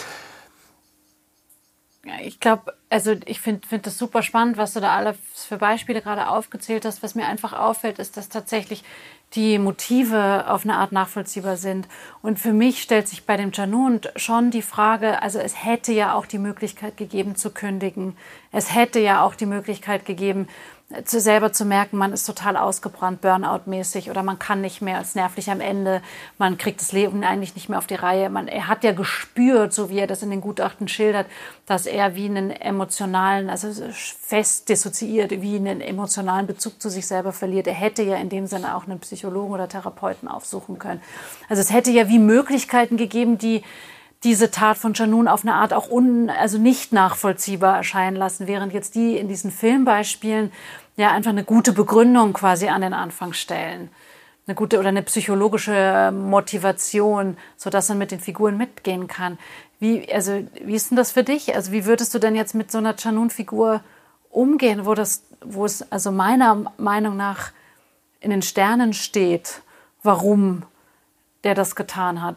Ja, ich glaube, also ich finde find das super spannend, was du da alles für Beispiele gerade aufgezählt hast. Was mir einfach auffällt, ist, dass tatsächlich die Motive auf eine Art nachvollziehbar sind. Und für mich stellt sich bei dem Canun schon die Frage, also es hätte ja auch die Möglichkeit gegeben zu kündigen. Es hätte ja auch die Möglichkeit gegeben, zu selber zu merken, man ist total ausgebrannt, Burnout-mäßig oder man kann nicht mehr, ist nervlich am Ende, man kriegt das Leben eigentlich nicht mehr auf die Reihe. Man, er hat ja gespürt, so wie er das in den Gutachten schildert, dass er wie einen emotionalen, also fest dissoziiert, wie einen emotionalen Bezug zu sich selber verliert. Er hätte ja in dem Sinne auch einen Psychologen oder Therapeuten aufsuchen können. Also es hätte ja wie Möglichkeiten gegeben, die diese Tat von Canun auf eine Art auch un, also nicht nachvollziehbar erscheinen lassen, während jetzt die in diesen Filmbeispielen ja einfach eine gute Begründung quasi an den Anfang stellen. Eine gute oder eine psychologische Motivation, sodass man mit den Figuren mitgehen kann. Wie, also, wie ist denn das für dich? Also wie würdest du denn jetzt mit so einer Canun-Figur umgehen, wo das, wo es also meiner Meinung nach in den Sternen steht, warum der das getan hat?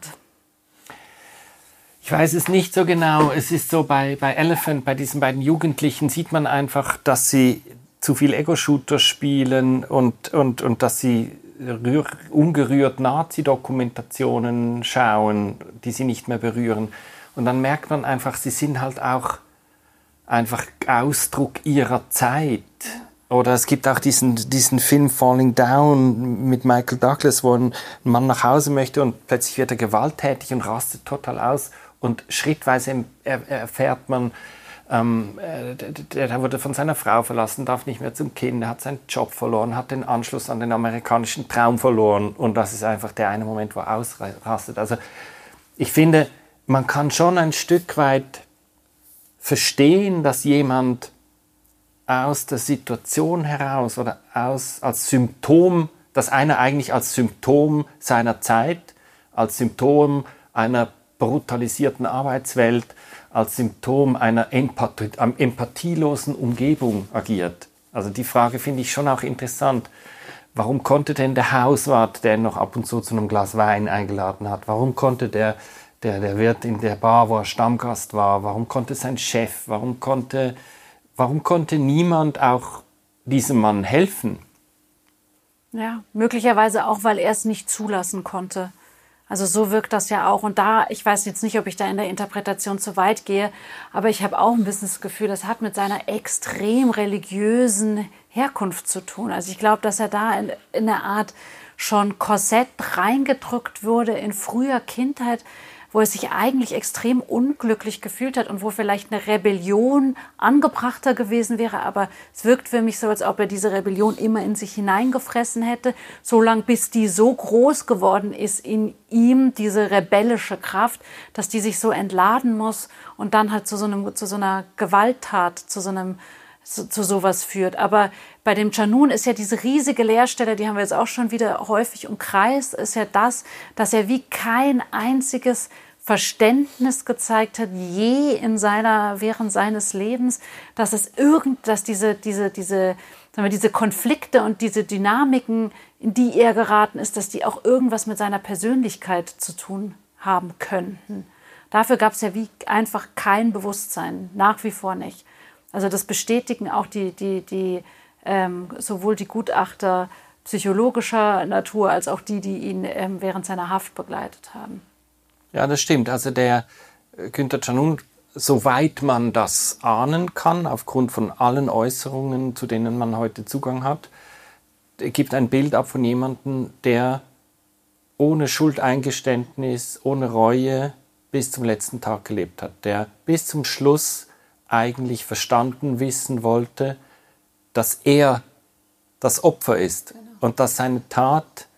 Ich weiß es nicht so genau. Es ist so, bei, bei Elephant, bei diesen beiden Jugendlichen, sieht man einfach, dass sie zu viel Ego-Shooter spielen und, und, und dass sie rühr, ungerührt Nazi-Dokumentationen schauen, die sie nicht mehr berühren. Und dann merkt man einfach, sie sind halt auch einfach Ausdruck ihrer Zeit. Oder es gibt auch diesen, diesen Film Falling Down mit Michael Douglas, wo ein Mann nach Hause möchte und plötzlich wird er gewalttätig und rastet total aus. Und schrittweise erfährt man, ähm, der, der wurde von seiner Frau verlassen, darf nicht mehr zum Kind, hat seinen Job verloren, hat den Anschluss an den amerikanischen Traum verloren. Und das ist einfach der eine Moment, wo er ausrastet. Also ich finde, man kann schon ein Stück weit verstehen, dass jemand aus der Situation heraus oder aus, als Symptom, dass einer eigentlich als Symptom seiner Zeit, als Symptom einer brutalisierten Arbeitswelt, als Symptom einer Empathie, empathielosen Umgebung agiert. Also die Frage finde ich schon auch interessant. Warum konnte denn der Hauswart, der ihn noch ab und zu zu einem Glas Wein eingeladen hat, warum konnte der, der, der Wirt in der Bar, wo er Stammgast war, warum konnte sein Chef, warum konnte, warum konnte niemand auch diesem Mann helfen? Ja, möglicherweise auch, weil er es nicht zulassen konnte. Also so wirkt das ja auch. Und da, ich weiß jetzt nicht, ob ich da in der Interpretation zu weit gehe, aber ich habe auch ein bisschen das Gefühl, das hat mit seiner extrem religiösen Herkunft zu tun. Also ich glaube, dass er da in, in einer Art schon Korsett reingedrückt wurde in früher Kindheit, wo er sich eigentlich extrem unglücklich gefühlt hat und wo vielleicht eine Rebellion angebrachter gewesen wäre. Aber es wirkt für mich so, als ob er diese Rebellion immer in sich hineingefressen hätte, solange bis die so groß geworden ist in ihm, diese rebellische Kraft, dass die sich so entladen muss und dann halt zu so einem, zu so einer Gewalttat, zu so einem, zu, zu sowas führt. Aber bei dem Canun ist ja diese riesige Leerstelle, die haben wir jetzt auch schon wieder häufig umkreist, ist ja das, dass er wie kein einziges Verständnis gezeigt hat, je in seiner, während seines Lebens, dass es irgend, dass diese, diese, diese, sagen wir, diese Konflikte und diese Dynamiken, in die er geraten ist, dass die auch irgendwas mit seiner Persönlichkeit zu tun haben könnten. Dafür gab es ja wie einfach kein Bewusstsein, nach wie vor nicht. Also das bestätigen auch die, die, die ähm, sowohl die Gutachter psychologischer Natur als auch die, die ihn ähm, während seiner Haft begleitet haben. Ja, das stimmt. Also der Günther Canun, soweit man das ahnen kann, aufgrund von allen Äußerungen, zu denen man heute Zugang hat, gibt ein Bild ab von jemandem, der ohne Schuldeingeständnis, ohne Reue bis zum letzten Tag gelebt hat, der bis zum Schluss eigentlich verstanden wissen wollte, dass er das Opfer ist, genau, und dass seine Tat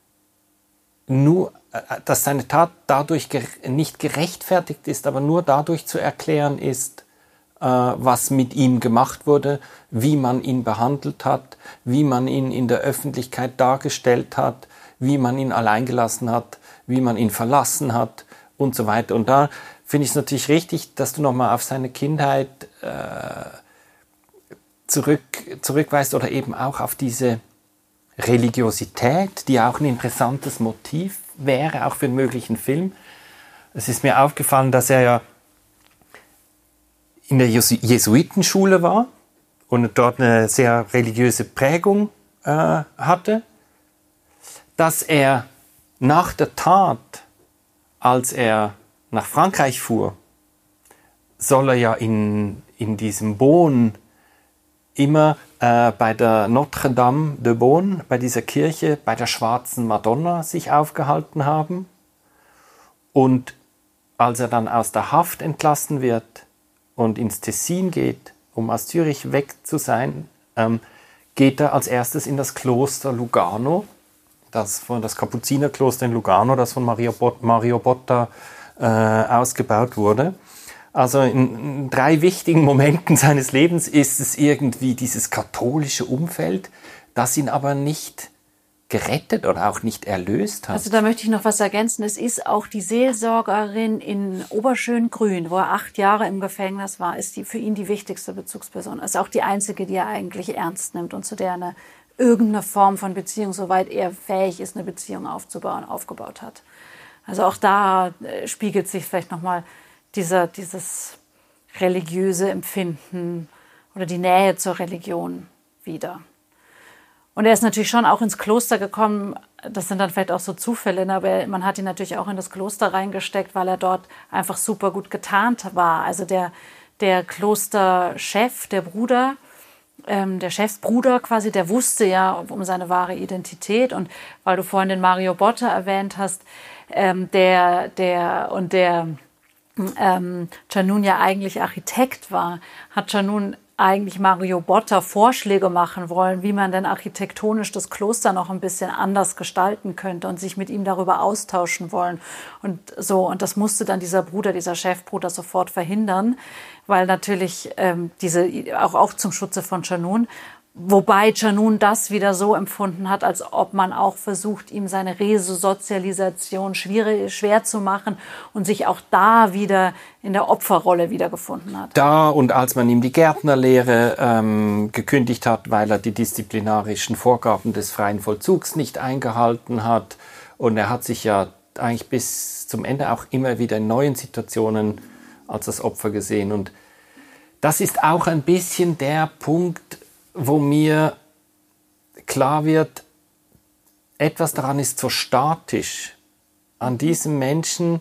nur dass seine Tat dadurch nicht gerechtfertigt ist, aber nur dadurch zu erklären ist, was mit ihm gemacht wurde, wie man ihn behandelt hat, wie man ihn in der Öffentlichkeit dargestellt hat, wie man ihn allein gelassen hat, wie man ihn verlassen hat und so weiter. Und da finde ich es natürlich richtig, dass du nochmal auf seine Kindheit äh, zurück, zurückweist oder eben auch auf diese Religiosität, die auch ein interessantes Motiv wäre, auch für einen möglichen Film. Es ist mir aufgefallen, dass er ja in der Jesuitenschule war und dort eine sehr religiöse Prägung äh, hatte, dass er nach der Tat, als er nach Frankreich fuhr, soll er ja in, in diesem Beaune immer äh, bei der Notre-Dame de Beaune, bei dieser Kirche, bei der schwarzen Madonna sich aufgehalten haben. Und als er dann aus der Haft entlassen wird und ins Tessin geht, um aus Zürich weg zu sein, ähm, geht er als erstes in das Kloster Lugano, das von das Kapuzinerkloster in Lugano, das von Mario, Bot, Mario Botta äh, ausgebaut wurde. Also in, in drei wichtigen Momenten seines Lebens ist es irgendwie dieses katholische Umfeld, das ihn aber nicht gerettet oder auch nicht erlöst hat. Also da möchte ich noch was ergänzen. Es ist auch die Seelsorgerin in Oberschöngrün, wo er acht Jahre im Gefängnis war, ist die für ihn die wichtigste Bezugsperson. Ist auch die einzige, die er eigentlich ernst nimmt und zu der eine irgendeine Form von Beziehung, soweit er fähig ist, eine Beziehung aufzubauen, aufgebaut hat. Also auch da äh, spiegelt sich vielleicht nochmal dieser, dieses religiöse Empfinden oder die Nähe zur Religion wieder. Und er ist natürlich schon auch ins Kloster gekommen, das sind dann vielleicht auch so Zufälle, aber man hat ihn natürlich auch in das Kloster reingesteckt, weil er dort einfach super gut getarnt war. Also der, der Klosterchef, der Bruder, ähm, der Chefsbruder quasi, der wusste ja um seine wahre Identität. Und weil du vorhin den Mario Botta erwähnt hast, ähm, der, der und der ähm, Canun ja eigentlich Architekt war, hat Canun eigentlich Mario Botta Vorschläge machen wollen, wie man denn architektonisch das Kloster noch ein bisschen anders gestalten könnte und sich mit ihm darüber austauschen wollen. Und so, und das musste dann dieser Bruder, dieser Chefbruder sofort verhindern, weil natürlich ähm, diese, auch, auch zum Schutze von Canun, wobei Canun das wieder so empfunden hat, als ob man auch versucht, ihm seine Resozialisation schwierig, schwer zu machen und sich auch da wieder in der Opferrolle wiedergefunden hat. Da und als man ihm die Gärtnerlehre ähm, gekündigt hat, weil er die disziplinarischen Vorgaben des freien Vollzugs nicht eingehalten hat. Und er hat sich ja eigentlich bis zum Ende auch immer wieder in neuen Situationen als das Opfer gesehen. Und das ist auch ein bisschen der Punkt, wo mir klar wird, etwas daran ist so statisch an diesem Menschen,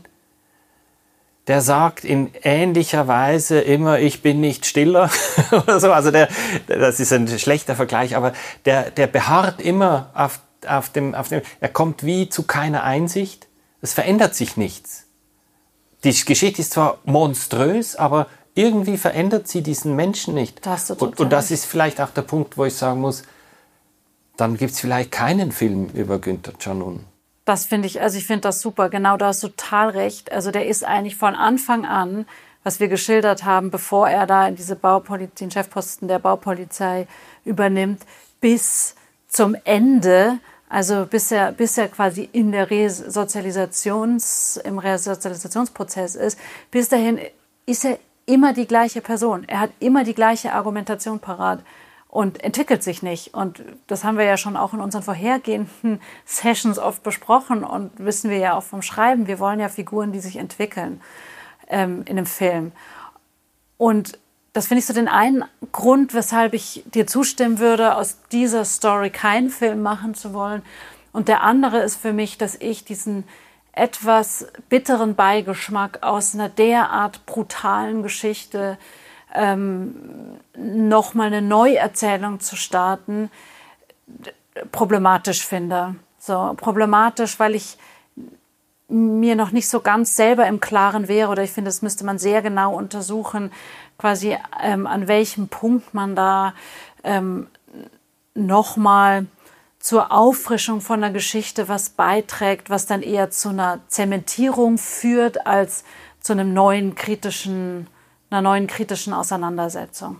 der sagt in ähnlicher Weise immer, ich bin nicht stiller oder so. Also der, das ist ein schlechter Vergleich, aber der, der beharrt immer auf auf dem, auf dem, er kommt wie zu keiner Einsicht. Es verändert sich nichts. Die Geschichte ist zwar monströs, aber irgendwie verändert sie diesen Menschen nicht. Das hast du und, und das ist vielleicht auch der Punkt, wo ich sagen muss, dann gibt es vielleicht keinen Film über Günther Canun. Das finde ich, also ich finde das super. Genau, da hast du total recht. Also der ist eigentlich von Anfang an, was wir geschildert haben, bevor er da in diese Baupolizei, den Chefposten der Baupolizei übernimmt, bis zum Ende, also bis er, bis er quasi in der Resozialisations, im Resozialisationsprozess ist, bis dahin ist er immer die gleiche Person. Er hat immer die gleiche Argumentation parat und entwickelt sich nicht. Und das haben wir ja schon auch in unseren vorhergehenden Sessions oft besprochen und wissen wir ja auch vom Schreiben. Wir wollen ja Figuren, die sich entwickeln ähm, in einem Film. Und das finde ich so den einen Grund, weshalb ich dir zustimmen würde, aus dieser Story keinen Film machen zu wollen. Und der andere ist für mich, dass ich diesen etwas bitteren Beigeschmack aus einer derart brutalen Geschichte ähm, nochmal eine Neuerzählung zu starten, problematisch finde. So problematisch, weil ich mir noch nicht so ganz selber im Klaren wäre, oder ich finde, das müsste man sehr genau untersuchen, quasi ähm, an welchem Punkt man da ähm, nochmal zur Auffrischung von der Geschichte was beiträgt, was dann eher zu einer Zementierung führt, als zu einem neuen kritischen, einer neuen kritischen Auseinandersetzung.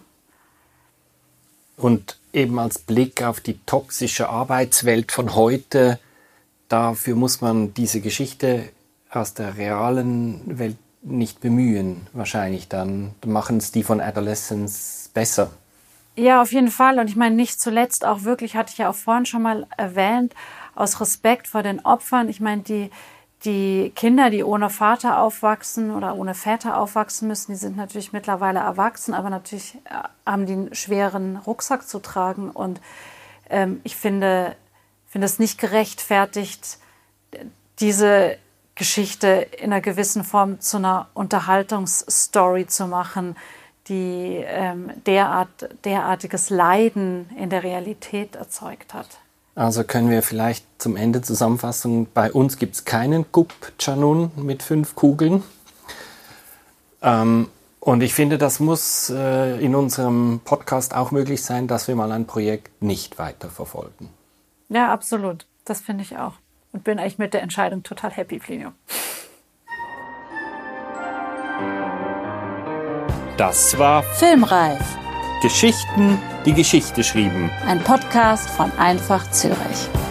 Und eben als Blick auf die toxische Arbeitswelt von heute, dafür muss man diese Geschichte aus der realen Welt nicht bemühen, wahrscheinlich. Dann machen es die von Adolescence besser. Ja, auf jeden Fall. Und ich meine, nicht zuletzt auch wirklich, hatte ich ja auch vorhin schon mal erwähnt, aus Respekt vor den Opfern. Ich meine, die, die Kinder, die ohne Vater aufwachsen oder ohne Väter aufwachsen müssen, die sind natürlich mittlerweile erwachsen, aber natürlich haben die einen schweren Rucksack zu tragen. Und ähm, ich finde, finde es nicht gerechtfertigt, diese Geschichte in einer gewissen Form zu einer Unterhaltungsstory zu machen, die ähm, derart, derartiges Leiden in der Realität erzeugt hat. Also können wir vielleicht zum Ende Zusammenfassung, bei uns gibt es keinen Günther Canun mit fünf Kugeln. Ähm, und ich finde, das muss äh, in unserem Podcast auch möglich sein, dass wir mal ein Projekt nicht weiterverfolgen. Ja, absolut. Das finde ich auch. Und bin eigentlich mit der Entscheidung total happy, Plinio. Das war Filmreif. Geschichten, die Geschichte schrieben. Ein Podcast von Einfach Zürich.